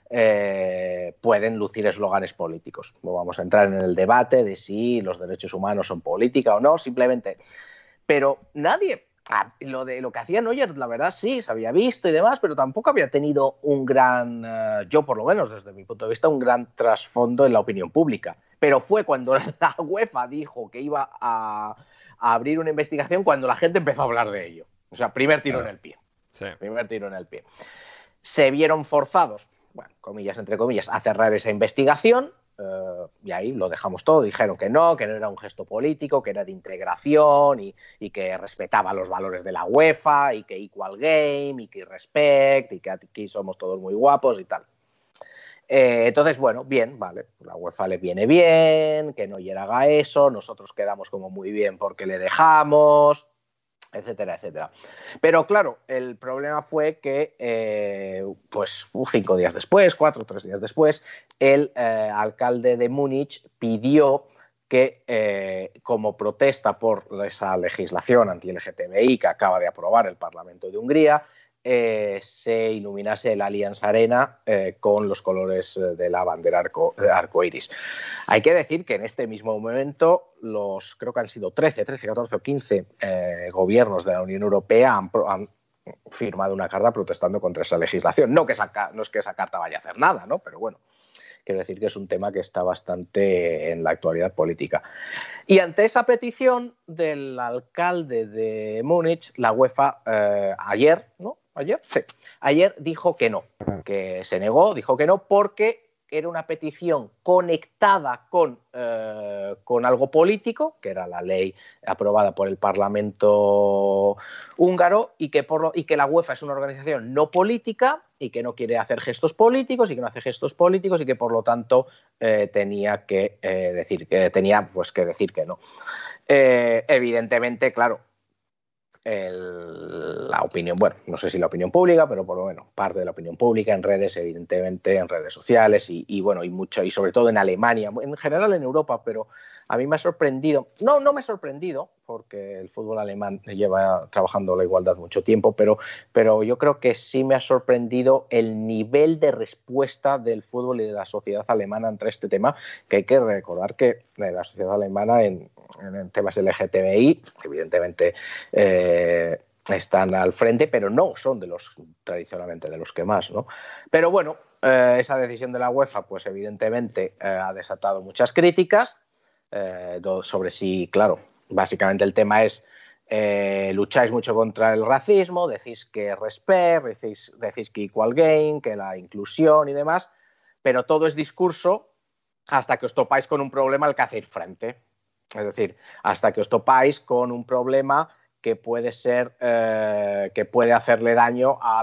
lucir eslóganes políticos. No vamos a entrar en el debate de si los derechos humanos son política o no, simplemente. Pero nadie... lo que hacía Neuer, la verdad sí, se había visto y demás, pero tampoco había tenido un gran, yo por lo menos desde mi punto de vista, un gran trasfondo en la opinión pública. Pero fue cuando la UEFA dijo que iba a abrir una investigación cuando la gente empezó a hablar de ello. O sea, primer tiro en el pie. Sí. Primer tiro en el pie. Se vieron forzados, bueno, comillas, entre comillas, a cerrar esa investigación. Y ahí lo dejamos todo, dijeron que no era un gesto político, que era de integración y que respetaba los valores de la UEFA y que equal game y que respect y que aquí somos todos muy guapos y tal. Entonces, bueno, bien, vale, la UEFA le viene bien, que Neuer haga eso, nosotros quedamos como muy bien porque le dejamos, etcétera, etcétera. Pero claro, el problema fue que, pues 5 días después, 4 o 3 días después, el alcalde de Múnich pidió que, como protesta por esa legislación anti-LGTBI que acaba de aprobar el Parlamento de Hungría, se iluminase el Allianz Arena con los colores de la bandera arcoiris. Hay que decir que en este mismo momento creo que han sido 13, 14 o 15 gobiernos de la Unión Europea han firmado una carta protestando contra esa legislación. No es que esa carta vaya a hacer nada, ¿no? Pero bueno, quiero decir que es un tema que está bastante en la actualidad política. Y ante esa petición del alcalde de Múnich, la UEFA ayer dijo que no, que se negó, dijo que no porque era una petición conectada con algo político, que era la ley aprobada por el Parlamento húngaro, y que la UEFA es una organización no política y que no quiere hacer gestos políticos y que no hace gestos políticos y que por lo tanto tenía que decir que no. Evidentemente, claro, la opinión, bueno, no sé si la opinión pública, pero por lo menos parte de la opinión pública en redes, evidentemente, en redes sociales y bueno, y sobre todo en Alemania, en general en Europa, pero a mí me ha sorprendido, no me ha sorprendido, porque el fútbol alemán lleva trabajando la igualdad mucho tiempo, pero yo creo que sí me ha sorprendido el nivel de respuesta del fútbol y de la sociedad alemana ante este tema, que hay que recordar que la sociedad alemana en temas LGTBI, evidentemente están al frente, pero no son tradicionalmente de los que más, ¿no? Pero bueno, esa decisión de la UEFA, pues evidentemente ha desatado muchas críticas sobre si, claro, básicamente el tema es lucháis mucho contra el racismo, decís que respect, decís que equal game, que la inclusión y demás, pero todo es discurso hasta que os topáis con un problema al que hacéis frente. Es decir, hasta que os topáis con un problema que puede ser que puede hacerle daño a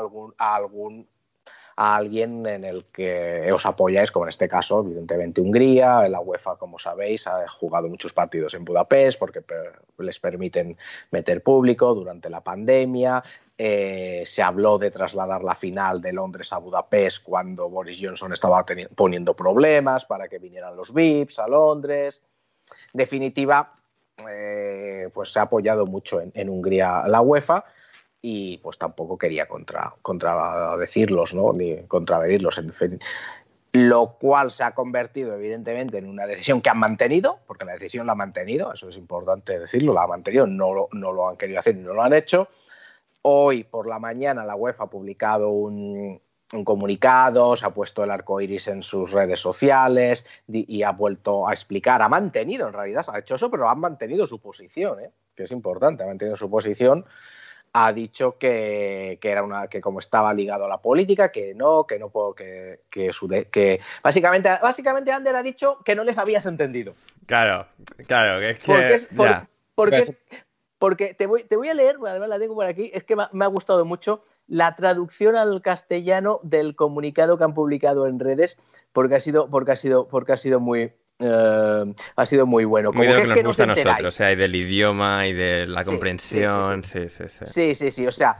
alguien en el que os apoyáis, como en este caso, evidentemente Hungría. La UEFA, como sabéis, ha jugado muchos partidos en Budapest porque les permiten meter público durante la pandemia. Se habló de trasladar la final de Londres a Budapest cuando Boris Johnson estaba poniendo problemas para que vinieran los VIPs a Londres. En definitiva, pues se ha apoyado mucho en Hungría la UEFA y pues tampoco quería contradecirlos, ¿no? Ni contravenirlos, en fin. Lo cual se ha convertido evidentemente en una decisión que han mantenido, porque la decisión la han mantenido, eso es importante decirlo, la han mantenido, no lo han querido hacer y no lo han hecho. Hoy por la mañana la UEFA ha publicado un comunicado, se ha puesto el arco iris en sus redes sociales y ha vuelto a explicar, ha mantenido, en realidad se ha hecho eso, pero ha mantenido su posición, que es importante, ha mantenido su posición. Ha dicho que como estaba ligado a la política, que básicamente Ander ha dicho que no les habías entendido. Claro, es que porque te voy a leer, además la tengo por aquí, es que me ha gustado mucho la traducción al castellano del comunicado que han publicado en redes, porque ha sido muy ha sido muy bueno. Muy de lo que nos gusta a nosotros, o sea, y del idioma y de la comprensión. Sí. O sea,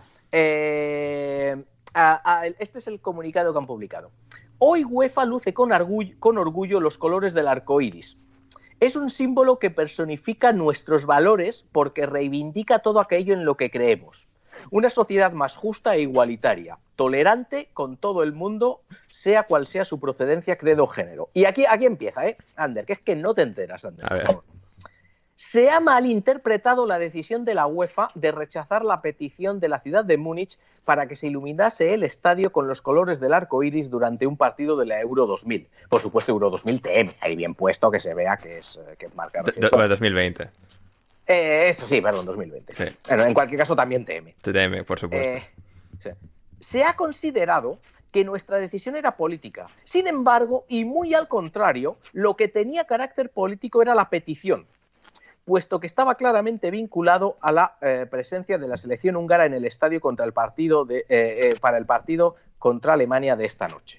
este es el comunicado que han publicado. Hoy UEFA luce con orgullo los colores del arco iris. Es un símbolo que personifica nuestros valores porque reivindica todo aquello en lo que creemos. Una sociedad más justa e igualitaria, tolerante con todo el mundo, sea cual sea su procedencia, credo o género. Y aquí empieza, Ander, que es que no te enteras, Ander. A ver. Se ha malinterpretado la decisión de la UEFA de rechazar la petición de la ciudad de Múnich para que se iluminase el estadio con los colores del arco iris durante un partido de la Euro 2000. Por supuesto, Euro 2000 TM, ahí bien puesto, que se vea que es marca. 2020. Eso sí, perdón, 2020. Sí. Bueno, en cualquier caso también TM. TM, por supuesto. Sí. Se ha considerado que nuestra decisión era política. Sin embargo, y muy al contrario, lo que tenía carácter político era la petición, puesto que estaba claramente vinculado a la presencia de la selección húngara en el estadio contra el partido para el partido contra Alemania de esta noche.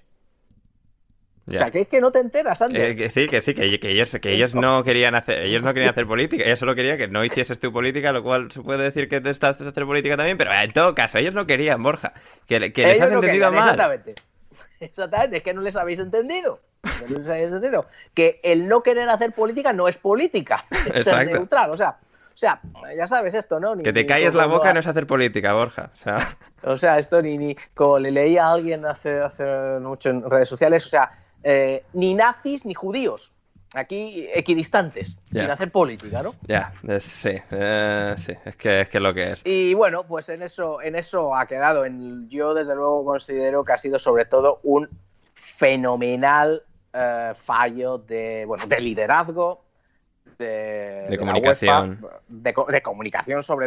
Ya. O sea, que es que no te enteras, Ander. Que ellos no querían hacer política, ellos solo querían que no hicieses tu política, lo cual se puede decir que te estás haciendo hacer política también, pero en todo caso, ellos no querían, Borja, que les has entendido mal. Exactamente, es que no les habéis entendido. Que el no querer hacer política no es política, es ser neutral, o sea, ya sabes esto, ¿no? Que te calles la boca no es hacer política, Borja. O sea, esto ni como le leí a alguien hace mucho en redes sociales, o sea, ni nazis ni judíos. Aquí equidistantes, sin hacer política, ¿no? Sí, es que lo que es. Y bueno, pues en eso ha quedado. Yo desde luego considero que ha sido sobre todo un fenomenal fallo de liderazgo, de comunicación, de comunicación sobre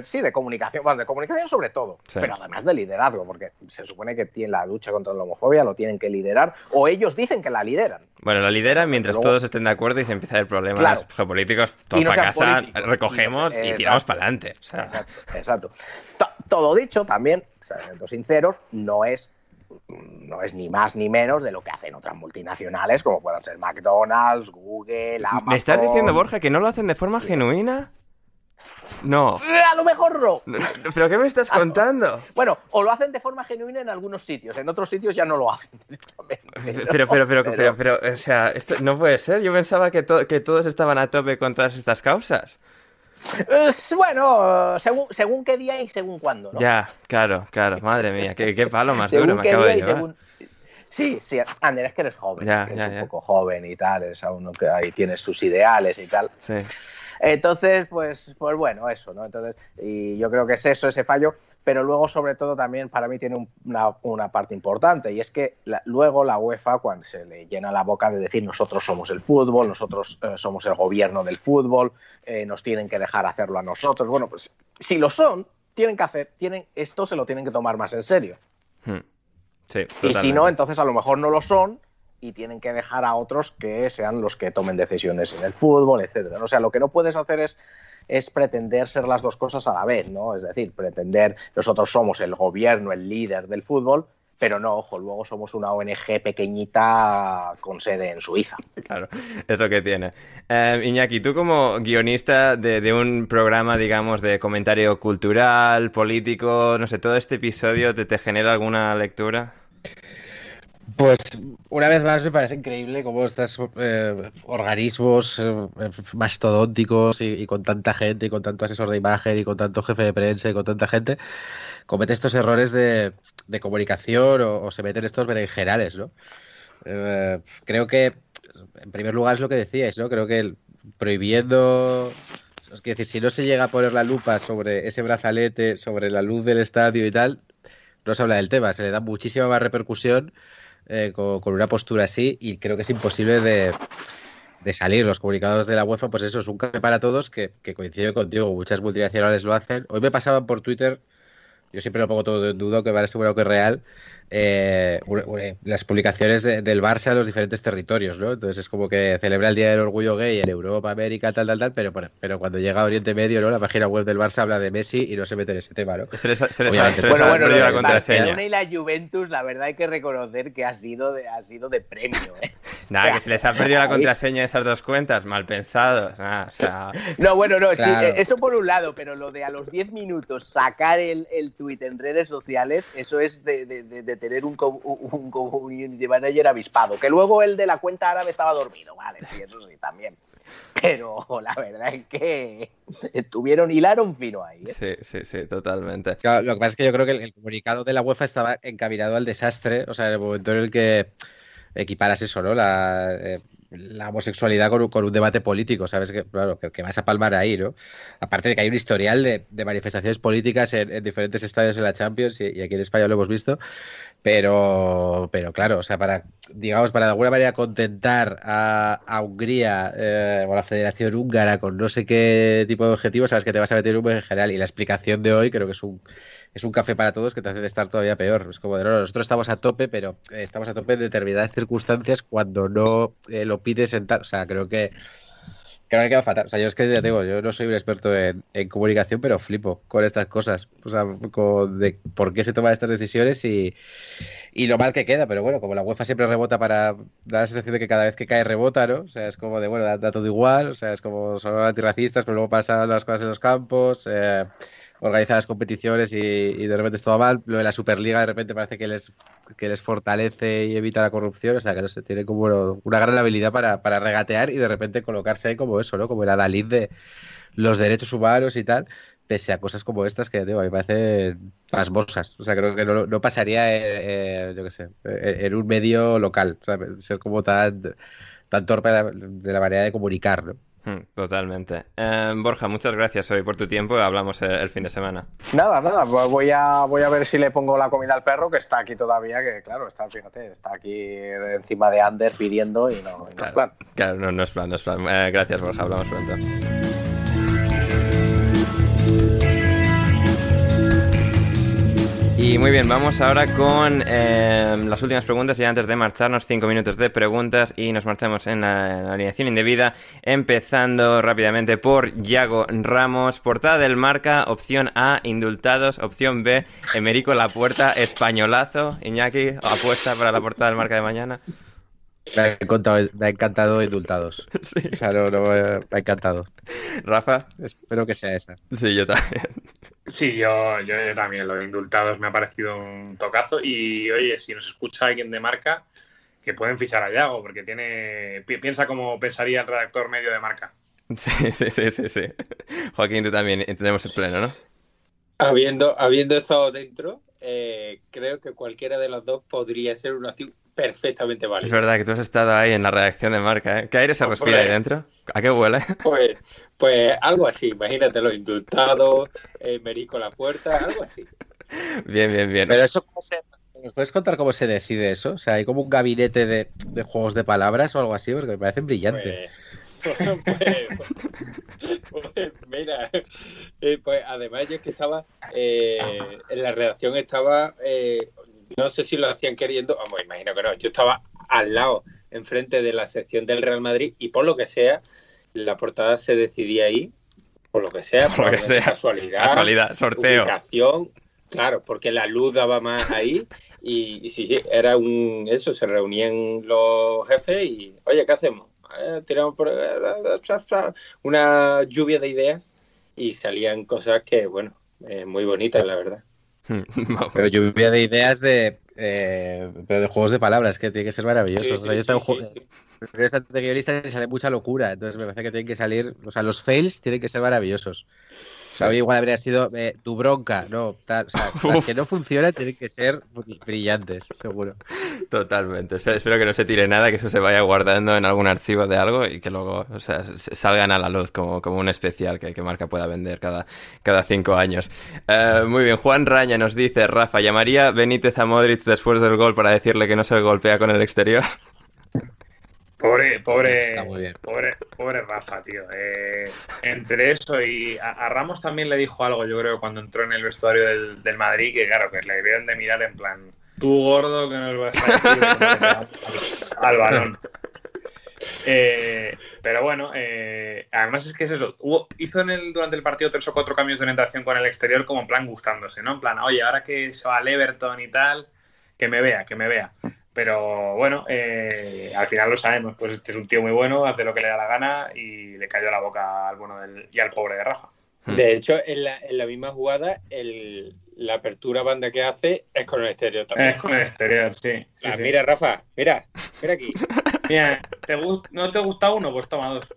todo, sí. Pero además de liderazgo, porque se supone que tiene la lucha contra la homofobia, lo tienen que liderar, o ellos dicen que la lideran. Bueno, la lideran mientras todos estén de acuerdo y se empieza a haber problemas geopolíticos, todos para casa, recogemos y tiramos para adelante. O sea. Exacto. Todo dicho, también, siendo sinceros, no es ni más ni menos de lo que hacen otras multinacionales como puedan ser McDonald's, Google, Amazon. ¿Me estás diciendo, Borja, que no lo hacen de forma genuina? No. A lo mejor no. ¿Pero qué me estás contando? Bueno, o lo hacen de forma genuina en algunos sitios, en otros sitios ya no lo hacen directamente. Pero, o sea, esto no puede ser. Yo pensaba que todos estaban a tope con todas estas causas. Bueno, según qué día y según cuándo, ¿no? Ya, claro, madre mía, qué palo más duro me acabo de llevar. Sí, Ander, es que eres joven, un poco joven y tal, eres uno que ahí tienes sus ideales y tal. Sí. Entonces, pues bueno, eso, ¿no? Entonces, y yo creo que es eso, ese fallo, pero luego, sobre todo, también para mí tiene una parte importante, y es que luego la UEFA, cuando se le llena la boca de decir nosotros somos el fútbol, nosotros somos el gobierno del fútbol, nos tienen que dejar hacerlo a nosotros, bueno, pues si lo son, esto se lo tienen que tomar más en serio. Sí, y si no, entonces a lo mejor no lo son, y tienen que dejar a otros que sean los que tomen decisiones en el fútbol, etcétera. O sea, lo que no puedes hacer es pretender ser las dos cosas a la vez, ¿no? Es decir, pretender nosotros somos el gobierno, el líder del fútbol, pero no, ojo, luego somos una ONG pequeñita con sede en Suiza. Claro, es lo que tiene. Iñaki, tú como guionista de un programa, digamos, de comentario cultural, político, no sé, todo este episodio, ¿te genera alguna lectura? Pues una vez más me parece increíble cómo estos organismos mastodónticos y con tanta gente y con tanto asesor de imagen y con tanto jefe de prensa y con tanta gente cometen estos errores de comunicación o se meten estos berenjenales, ¿no? Creo que, en primer lugar, es lo que decíais, ¿no? Creo que prohibiendo Es decir, si no se llega a poner la lupa sobre ese brazalete, sobre la luz del estadio y tal, no se habla del tema. Se le da muchísima más repercusión con una postura así, y creo que es imposible de salir. Los comunicados de la UEFA, pues eso, es un café para todos, que coincido contigo, muchas multinacionales lo hacen. Hoy me pasaban por Twitter, yo siempre lo pongo todo en duda, que me han asegurado que es real, las publicaciones del Barça en los diferentes territorios, ¿no? Entonces es como que celebra el Día del Orgullo Gay en Europa, América, tal, pero cuando llega a Oriente Medio, ¿no? La página web del Barça habla de Messi y no se mete en ese tema, ¿no? Se les ha Bueno, perdido la el contraseña. Barcelona y la Juventus, la verdad hay que reconocer que ha sido de premio, ¿eh? Nada, que se les ha perdido la contraseña de esas dos cuentas, mal pensados. O sea... No, bueno, no, Claro. sí, eso por un lado, pero lo de a los 10 minutos sacar el tuit en redes sociales, eso es de tener un community manager avispado. Que luego el de la cuenta árabe estaba dormido, vale, sí, eso sí, también. Pero la verdad es que hilaron fino ahí, ¿eh? Sí, totalmente. Claro, lo que pasa es que yo creo que el comunicado de la UEFA estaba encaminado al desastre, o sea, en el momento en el que equiparas eso, ¿no? La homosexualidad con un debate político, ¿sabes? Claro, que vas a palmar ahí, ¿no? Aparte de que hay un historial de manifestaciones políticas en diferentes estadios en la Champions, y aquí en España lo hemos visto, pero claro, o sea, para de alguna manera contentar a Hungría o a la Federación Húngara con no sé qué tipo de objetivos, sabes que te vas a meter un en general, y la explicación de hoy creo que es un café para todos que te hace de estar todavía peor. Es como de, no, nosotros estamos a tope, pero estamos a tope en determinadas circunstancias cuando no lo pides en tal... O sea, creo que queda fatal. O sea, yo es que ya digo, yo no soy un experto en comunicación, pero flipo con estas cosas. O sea, de por qué se toman estas decisiones y lo mal que queda. Pero bueno, como la UEFA siempre rebota da la sensación de que cada vez que cae rebota, ¿no? O sea, es como de, bueno, da todo igual. O sea, es como son antirracistas, pero luego pasan las cosas en los campos... organiza las competiciones y de repente es todo mal. Lo de la Superliga de repente parece que les fortalece y evita la corrupción. O sea, que no sé, tiene como una gran habilidad para regatear y de repente colocarse ahí como eso, ¿no? Como el adalid de los derechos humanos y tal, pese a cosas como estas que, digo, a mí me parecen pasmosas. O sea, creo que no pasaría, yo qué sé, en un medio local. O sea, ser como tan torpe de la manera de comunicar, ¿no? Totalmente. Borja, muchas gracias hoy por tu tiempo. Hablamos el fin de semana. Nada, voy a ver si le pongo la comida al perro, que está aquí todavía, que claro, está aquí encima de Ander pidiendo y no es plan. Claro, no es plan. Gracias, Borja, hablamos pronto. Y muy bien, vamos ahora con las últimas preguntas, ya antes de marcharnos, 5 minutos de preguntas y nos marchamos en la alineación indebida, empezando rápidamente por Yago Ramos. Portada del Marca, opción A, indultados, opción B, Emerico Lapuerta, españolazo. Iñaki, apuesta para la portada del Marca de mañana. Me ha encantado indultados. Sí. O sea, me ha encantado. Rafa. Espero que sea esa. Sí, yo también. Sí, yo también. Lo de indultados me ha parecido un tocazo. Y oye, si nos escucha alguien de Marca, que pueden fichar a Yago, porque piensa como pensaría el redactor medio de Marca. Sí. Joaquín, tú también entendemos el pleno, ¿no? Habiendo estado dentro, creo que cualquiera de los dos podría ser una opción perfectamente válida. Es verdad que tú has estado ahí en la redacción de Marca, ¿eh? ¿Qué aire se respira ahí dentro? ¿A qué huele? Pues algo así, imagínate los indultados, Merico Lapuerta, algo así. Bien. Pero eso, ¿nos puedes contar cómo se decide eso? O sea, ¿hay como un gabinete de juegos de palabras o algo así? Porque me parecen brillantes. Pues mira, pues además yo es que estaba en la redacción no sé si lo hacían queriendo, vamos, imagino que no, yo estaba al lado, enfrente de la sección del Real Madrid y por lo que sea, la portada se decidía ahí, por lo que sea, casualidad, sorteo, ubicación, claro, porque la luz daba más ahí y sí, era se reunían los jefes y, oye, ¿qué hacemos? Tiramos por una lluvia de ideas y salían cosas que, bueno, muy bonitas, la verdad. Pero lluvia de ideas pero de juegos de palabras, que tiene que ser maravilloso. Pero estas de guionistas sale mucha locura, entonces me parece que tienen que salir, o sea, los fails tienen que ser maravillosos. sea, igual habría sido tu bronca, no, tal, o sea, las que no funcionan tienen que ser brillantes, seguro. Totalmente. Espero que no se tire nada, que eso se vaya guardando en algún archivo de algo y que luego, o sea, salgan a la luz como un especial que marca pueda vender cada 5 años. Muy bien, Juan Raña nos dice, Rafa, ¿llamaría Benítez a Modric después del gol para decirle que no se golpea con el exterior? Pobre Rafa, tío. Entre eso y a Ramos también le dijo algo, yo creo, cuando entró en el vestuario del Madrid, que claro, que le debieron de mirar en plan, tú gordo que nos vas a decir al balón. Pero bueno, además es que es eso. Hizo durante el partido 3 o 4 cambios de orientación con el exterior como en plan gustándose, ¿no? En plan, oye, ahora que se va al Everton y tal, que me vea. Pero bueno, al final lo sabemos, pues este es un tío muy bueno, hace lo que le da la gana y le cayó la boca al bueno y al pobre de Rafa. De hecho, en la misma jugada, la apertura banda que hace es con el exterior también. Es con el exterior, sí. Sí. Mira, Rafa, mira aquí. Mira, ¿no te gusta uno? Pues toma 2.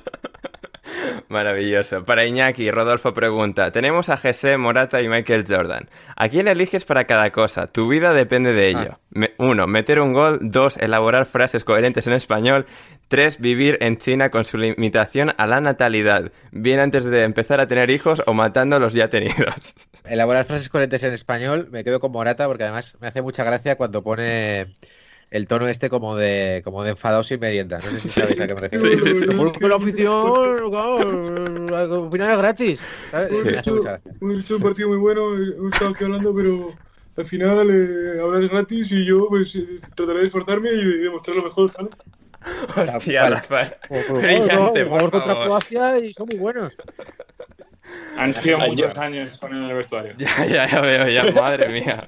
Maravilloso. Para Iñaki, Rodolfo pregunta, tenemos a José, Morata y Michael Jordan. ¿A quién eliges para cada cosa? Tu vida depende de ello. 1. Meter un gol. 2. Elaborar frases coherentes en español. 3. Vivir en China con su limitación a la natalidad. Bien antes de empezar a tener hijos o matando a los ya tenidos. Elaborar frases coherentes en español, me quedo con Morata porque además me hace mucha gracia cuando pone el tono como de enfadado sin merienda. No sé si sabéis a qué me refiero. Sí. Porque la afición, claro, opinar es gratis. ¿Sabes? Sí. Me hace mucha gracia. Hemos hecho un partido muy bueno, hemos estado aquí hablando, pero al final hablar es gratis y yo pues trataré de esforzarme y demostrar lo mejor, ¿vale? Hostia, Rafael. Brillante, por favor. Contra Croacia y son muy buenos. Han sido muchos años con el vestuario. Ya veo, ya, madre mía.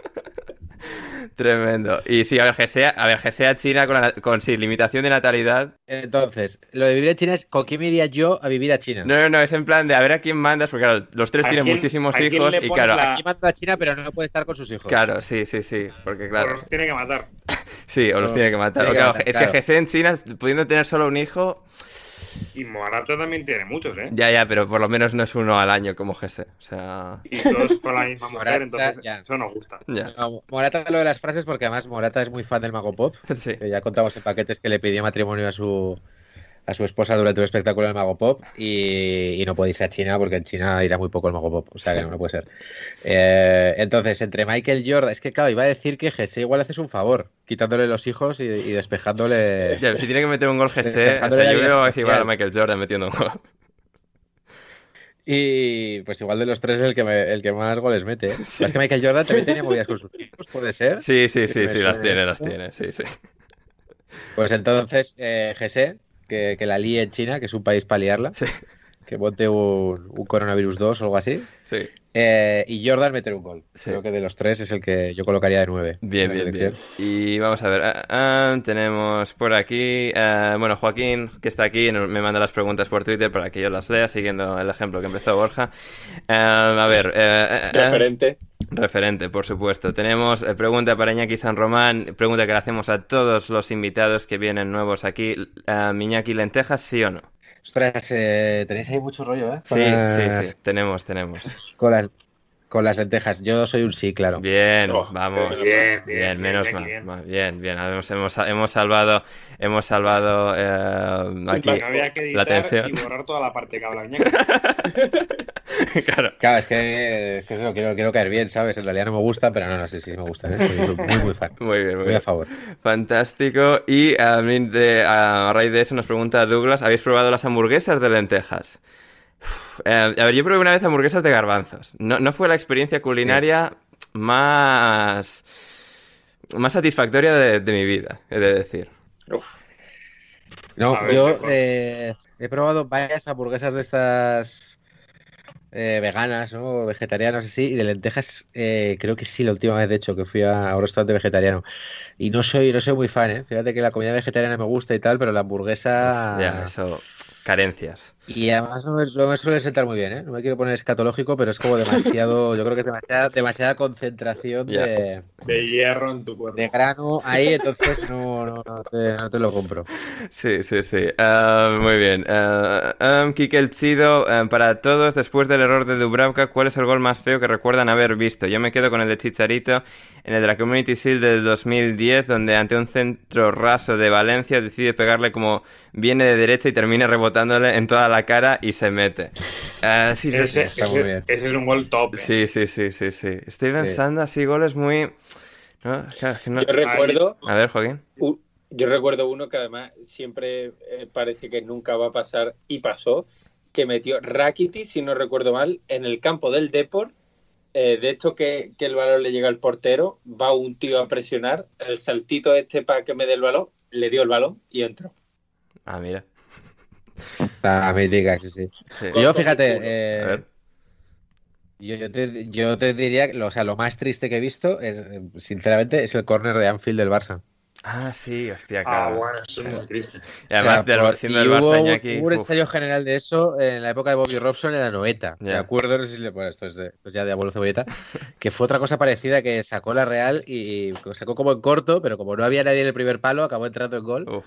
Tremendo. Y sí, a ver, GSA China con limitación de natalidad. Entonces, lo de vivir en China es ¿con quién me iría yo a vivir a China? No, es en plan de a ver a quién mandas, porque claro, los tres tienen muchísimos hijos y claro... Aquí manda a China, pero no puede estar con sus hijos. Claro, sí, porque claro... O los tiene que matar. Sí, o los tiene que matar. Es que GSA en China, pudiendo tener solo un hijo... Y Morata también tiene muchos, ¿eh? Ya, pero por lo menos no es uno al año como GC. O sea... Y todos con la misma mujer, Morata, entonces ya. Eso nos gusta. Ya. No, Morata lo de las frases porque además Morata es muy fan del Mago Pop. Sí. Que ya contamos en paquetes que le pidió matrimonio a su esposa durante un espectáculo del Mago Pop y no puede irse a China porque en China irá muy poco el Mago Pop. O sea que no puede ser. Entonces, entre Michael Jordan... Es que claro, iba a decir que GC igual haces un favor, quitándole los hijos y despejándole... Ya, si tiene que meter un gol GC, o sea, yo veo que igual a Michael Jordan metiendo un gol. Y pues igual de los tres es el que más goles mete. Sí. Es que Michael Jordan también tenía movidas con sus hijos, ¿puede ser? Sí, las tiene, sí. Pues entonces, GC, que la líe en China, que es un país para liarla, sí. Que monte un coronavirus 2 o algo así. Sí. Y Jordan meter un gol. Sí. Creo que de los tres es el que yo colocaría de 9. Bien. Y vamos a ver, tenemos por aquí, Joaquín, que está aquí, me manda las preguntas por Twitter para que yo las lea, siguiendo el ejemplo que empezó Borja. Referente, por supuesto. Tenemos pregunta para Iñaki San Román, pregunta que le hacemos a todos los invitados que vienen nuevos aquí. Iñaki, ¿lentejas sí o no? Ostras, tenéis ahí mucho rollo, ¿eh? Sí, tenemos. Con las lentejas. Yo soy un sí, claro. Bien, vamos. Bien, menos mal. Bien. Hemos salvado aquí había que editar la tensión. Y borrar toda la parte que habla Iñaki. Claro, es que eso, quiero caer bien, ¿sabes? En realidad no me gusta, pero no, sí me gusta, ¿eh? Soy muy fan. Muy bien. A favor. Fantástico. Y a raíz de eso nos pregunta Douglas, ¿habéis probado las hamburguesas de lentejas? Yo probé una vez hamburguesas de garbanzos. No fue la experiencia culinaria más satisfactoria de mi vida, he de decir. No, yo he probado varias hamburguesas de estas veganas, ¿no? Vegetarianas, así, y de lentejas, creo que sí, la última vez, de hecho, que fui a un restaurante vegetariano. Y no soy muy fan, ¿eh? Fíjate que la comida vegetariana me gusta y tal, pero la hamburguesa... Ya, eso... carencias. Y además no me suele sentar muy bien, ¿eh? No me quiero poner escatológico, pero es como demasiado, yo creo que es demasiada concentración de hierro en tu cuerpo. De grano ahí, entonces no te lo compro. Sí. Muy bien. Quique el Chido, para todos, después del error de Dubravka, ¿cuál es el gol más feo que recuerdan haber visto? Yo me quedo con el de Chicharito en el de la Community Shield del 2010, donde ante un centro raso de Valencia decide pegarle como viene de derecha y termina rebotándole en toda la cara y se mete. Ese es un gol top. Sí. Estoy pensando así goles muy... No. Yo recuerdo... A ver, Joaquín. Yo recuerdo uno que además siempre parece que nunca va a pasar y pasó, que metió Rakitic, si no recuerdo mal, en el campo del Depor. De esto que el balón le llega al portero, va un tío a presionar, el saltito para que me dé el balón, le dio el balón y entró. Ah, mira. La mítica, sí. Yo, fíjate, a ver. Yo te diría, o sea, lo más triste que he visto, sinceramente, es el córner de Anfield del Barça. Ah, sí, hostia, claro. Bueno, eso es muy triste. Y además, siendo el Barça, Iñaki... Hubo un ensayo general de eso en la época de Bobby Robson en la Noeta. Me acuerdo, no sé si esto es ya de abuelo cebolleta, que fue otra cosa parecida que sacó la Real y sacó como en corto, pero como no había nadie en el primer palo, acabó entrando en gol.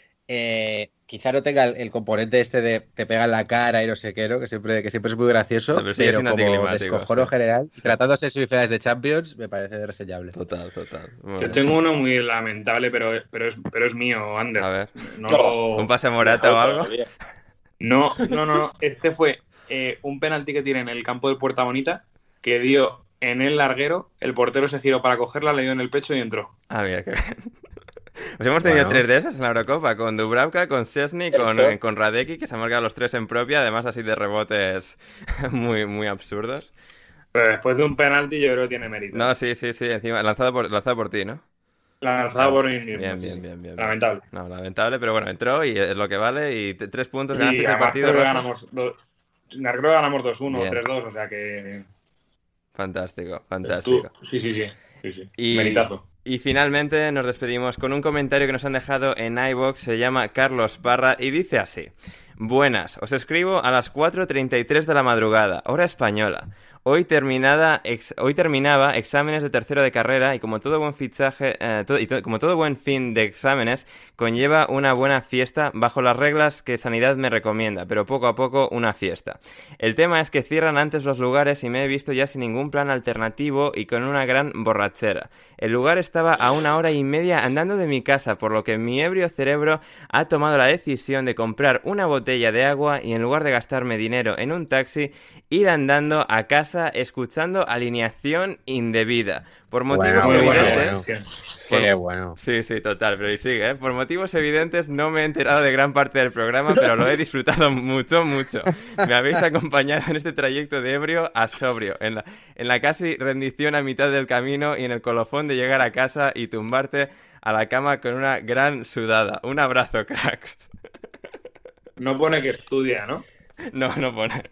Quizá no tenga el componente este de te pega en la cara y no sé qué, ¿no? Que siempre es muy gracioso, pero como descojono general, tratándose de semifinales de Champions, me parece reseñable. Total. Yo tengo uno muy lamentable, pero es mío, Ander. A ver. ¿Un pase a Morata o algo? No. Este fue un penalti que tiene en el campo del Puerta Bonita, que dio en el larguero, el portero se giró para cogerla, le dio en el pecho y entró. Ah, mira, qué bien. Pues hemos tenido 3 de esas en la Eurocopa, con Dubravka, con Szczęsny, con Radecki, que se han marcado los 3 en propia, además así de rebotes muy absurdos. Pero después de un penalti yo creo que tiene mérito. No, sí, encima, lanzado por ti, ¿no? Lanzado por mí mismo. Bien. Lamentable. No, lamentable, pero bueno, entró y es lo que vale, y 3 puntos ganaste el partido. Creo que ganamos 2-1, 3-2, o sea que... Fantástico. Sí. Meritazo. Y finalmente nos despedimos con un comentario que nos han dejado en iVoox, se llama Carlos Parra y dice así: buenas, os escribo a las 4:33 de la madrugada, hora española. Hoy terminaba exámenes de tercero de carrera y como todo buen como todo buen fin de exámenes conlleva una buena fiesta bajo las reglas que Sanidad me recomienda, pero poco a poco una fiesta. El tema es que cierran antes los lugares y me he visto ya sin ningún plan alternativo y con una gran borrachera. El lugar estaba a 1h30 andando de mi casa, por lo que mi ebrio cerebro ha tomado la decisión de comprar una botella de agua y en lugar de gastarme dinero en un taxi, ir andando a casa escuchando alineación indebida. Por motivos evidentes... Qué bueno. Sí, total, pero y sigue, ¿eh? Por motivos evidentes no me he enterado de gran parte del programa, pero lo he disfrutado mucho. Me habéis acompañado en este trayecto de ebrio a sobrio, en la casi rendición a mitad del camino y en el colofón de llegar a casa y tumbarte a la cama con una gran sudada. Un abrazo, cracks. No pone que estudia, ¿no? No pone.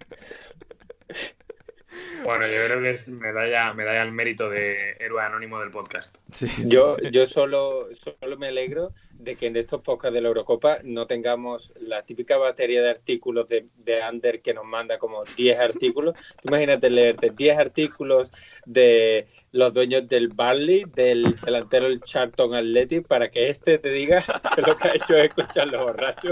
Bueno, yo creo que es medalla al mérito de héroe anónimo del podcast. Sí. Yo solo me alegro de que en estos podcasts de la Eurocopa no tengamos la típica batería de artículos de Ander que nos manda como 10 artículos. Imagínate leerte 10 artículos de los dueños del Burnley, del delantero del Charlton Athletic, para que te diga que lo que ha hecho es escuchar los borrachos.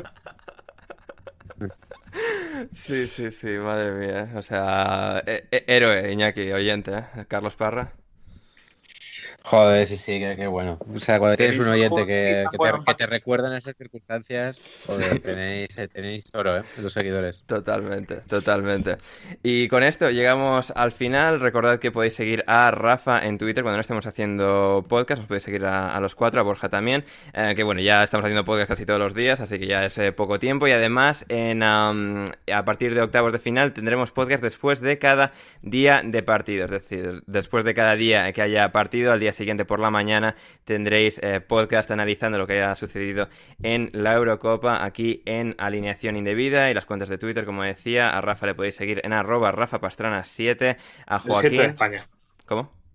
Sí, madre mía. O sea, héroe, Iñaki, oyente, ¿eh? Carlos Parra. Joder, sí, qué bueno. O sea, cuando tienes un oyente que te recuerda en esas circunstancias, joder, tenéis oro, los seguidores. Totalmente. Y con esto llegamos al final. Recordad que podéis seguir a Rafa en Twitter cuando no estemos haciendo podcast. Os podéis seguir a los 4, a Borja también. Que bueno, ya estamos haciendo podcast casi todos los días, así que ya es poco tiempo. Y además, a partir de octavos de final tendremos podcast después de cada día de partido. Es decir, después de cada día que haya partido, al día siguiente por la mañana tendréis podcast analizando lo que haya sucedido en la Eurocopa aquí en Alineación Indebida y las cuentas de Twitter, como decía. A Rafa le podéis seguir en @RafaPastrana7, a Joaquín... 7 de España. ¿Cómo?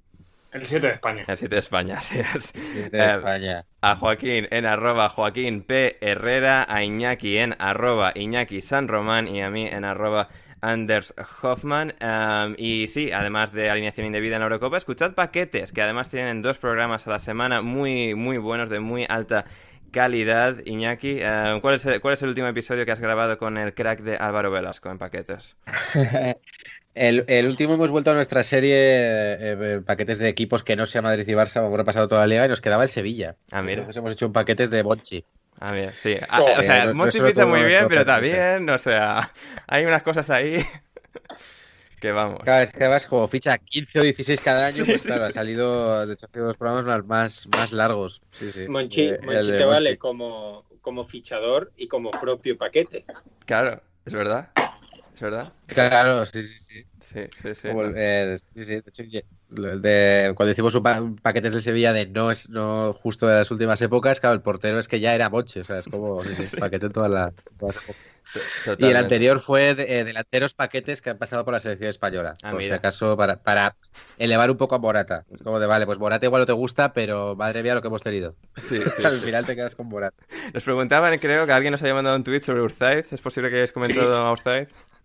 El 7 de España. El 7 de España, así es. 7 de España. A Joaquín en @Joaquín P. Herrera, a Iñaki en @Iñaki San Román y a mí en @Anders Hoffman. Y sí, además de alineación indebida en la Eurocopa, escuchad Paquetes, que además tienen 2 programas a la semana muy, muy buenos, de muy alta calidad. Iñaki, ¿cuál es el último episodio que has grabado con el crack de Álvaro Velasco en Paquetes? El último hemos vuelto a nuestra serie paquetes de equipos que no sea Madrid y Barça, hemos repasado toda la liga y nos quedaba el Sevilla. Ah, mira. Entonces hemos hecho un paquetes de Monchi. Ah, bien, sí. O sea, Monchi pizza muy bien, pero también, o sea, hay unas cosas ahí que vamos. Claro, es que además como ficha 15 o 16 cada año, Sí, pues sí, claro, sí. ha salido, de hecho, ha sido los programas más largos. Sí, sí. Monchi El de te vale Monchi. como fichador y como propio paquete. Claro, es verdad. Es verdad. Claro, sí. Sí. Como, sí. De hecho, cuando hicimos paquetes del Sevilla de no justo de las últimas épocas, claro, el portero es que ya era Monchi, o sea, es como Sí. paquete en todas las épocas. Totalmente. Y el anterior fue delanteros paquetes que han pasado por la selección española. Ah, por si mira. acaso, para elevar un poco a Morata. Es como de, vale, pues Morata igual no te gusta, pero madre mía lo que hemos tenido. Sí. Al final te quedas con Morata. Nos preguntaban, creo que alguien nos había mandado un tweet sobre Urzaiz. ¿Es posible que hayáis comentado a Urzaiz?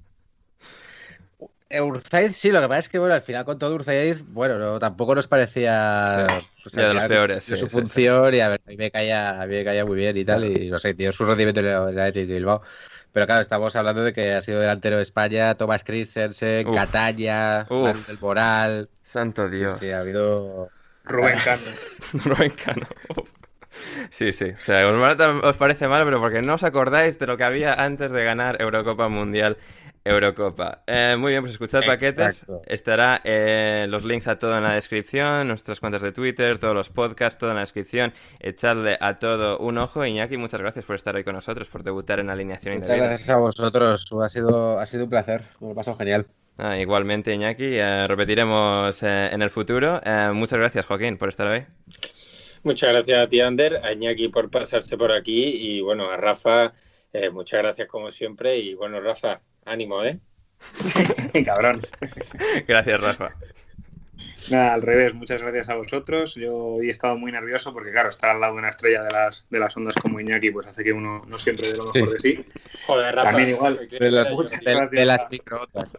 Urzaiz sí, lo que pasa es que, bueno, al final con todo Urzaiz, bueno, tampoco nos parecía Sí. Ya de los peores, de sí, su sí, función y a ver, a mí me caía muy bien y tal, y no sé, tío, su rendimiento en el Athletic de Bilbao. Pero claro, estamos hablando de que ha sido delantero de España, Thomas Christensen, Cataña, Manuel Moral. Santo Dios. Sí, ha habido... Rubén Cano. Rubén Cano. Sí. O sea, Morata os parece mal, pero porque no os acordáis de lo que había antes de ganar Eurocopa Mundial. Muy bien, pues escuchad Paquetes. Estará los links a todo en la descripción, nuestras cuentas de Twitter, todos los podcasts, todo en la descripción. Echadle a todo un ojo. Iñaki, muchas gracias por estar hoy con nosotros, por debutar en alineación indebida. Gracias a vosotros, ha sido un placer, me lo he pasado genial. Igualmente, Iñaki, repetiremos en el futuro. Muchas gracias, Joaquín, por estar hoy. Muchas gracias a ti, Ander, a Iñaki por pasarse por aquí y bueno, a Rafa, muchas gracias como siempre y bueno, Rafa, ánimo, ¿eh? Cabrón. Gracias, Rafa. Nada, al revés, muchas gracias a vosotros. Yo hoy he estado muy nervioso porque, claro, estar al lado de una estrella de las ondas como Iñaki pues hace que uno no siempre dé lo mejor de sí. Joder, Rafa. También igual. De las microondas.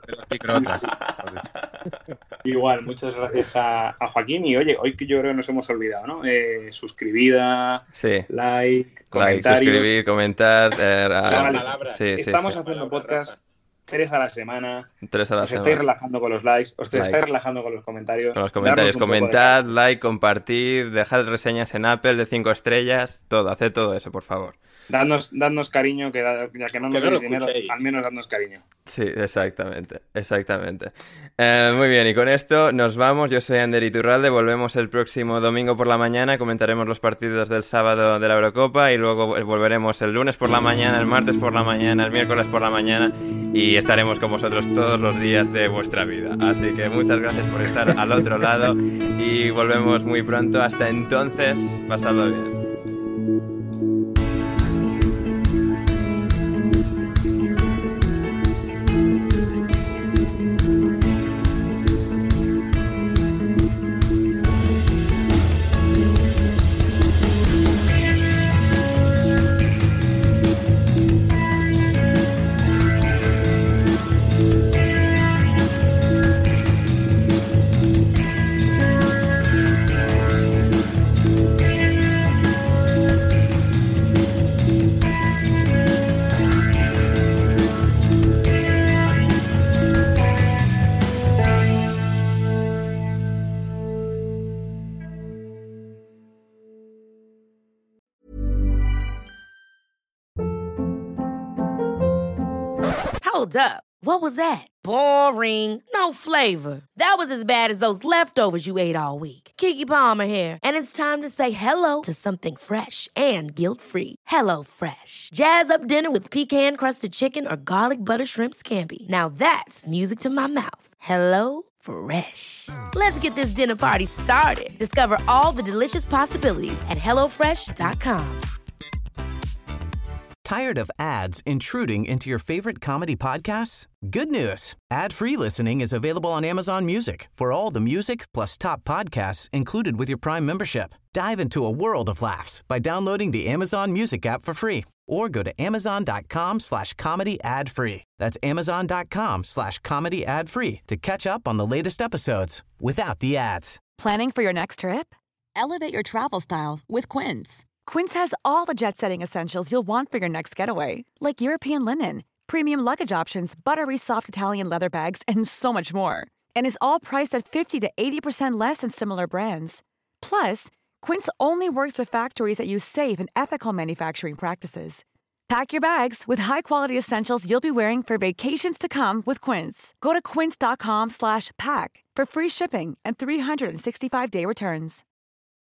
Igual, muchas gracias a Joaquín. Y oye, hoy que yo creo que nos hemos olvidado, ¿no? Suscribida, like, comentarios. Suscribir, comentar. Estamos haciendo podcast 3 a la semana. 3 a la os semana. estáis relajando con los likes, os estáis relajando con los comentarios. Con los comentarios, comentad, like, compartid, dejad reseñas en Apple de 5 estrellas, todo, haced todo eso, por favor. Dadnos cariño, que ya que no nos deis dinero, al menos dadnos cariño. Sí, exactamente. Muy bien, y con esto nos vamos. Yo soy Ander Iturralde, volvemos el próximo domingo por la mañana, comentaremos los partidos del sábado de la Eurocopa y luego volveremos el lunes por la mañana, el martes por la mañana, el miércoles por la mañana y estaremos con vosotros todos los días de vuestra vida. Así que muchas gracias por estar al otro lado y volvemos muy pronto. Hasta entonces, pasadlo bien. Hold up. What was that? Boring. No flavor. That was as bad as those leftovers you ate all week. Keke Palmer here, and it's time to say hello to something fresh and guilt-free. Hello Fresh. Jazz up dinner with pecan-crusted chicken or garlic butter shrimp scampi. Now that's music to my mouth. Hello Fresh. Let's get this dinner party started. Discover all the delicious possibilities at HelloFresh.com. Tired of ads intruding into your favorite comedy podcasts? Good news. Ad-free listening is available on Amazon Music for all the music plus top podcasts included with your Prime membership. Dive into a world of laughs by downloading the Amazon Music app for free or go to amazon.com/comedy ad-free. That's amazon.com/comedy ad-free to catch up on the latest episodes without the ads. Planning for your next trip? Elevate your travel style with Quince. Quince has all the jet-setting essentials you'll want for your next getaway, like European linen, premium luggage options, buttery soft Italian leather bags, and so much more. And is all priced at 50 to 80% less than similar brands. Plus, Quince only works with factories that use safe and ethical manufacturing practices. Pack your bags with high-quality essentials you'll be wearing for vacations to come with Quince. Go to quince.com/pack for free shipping and 365-day returns.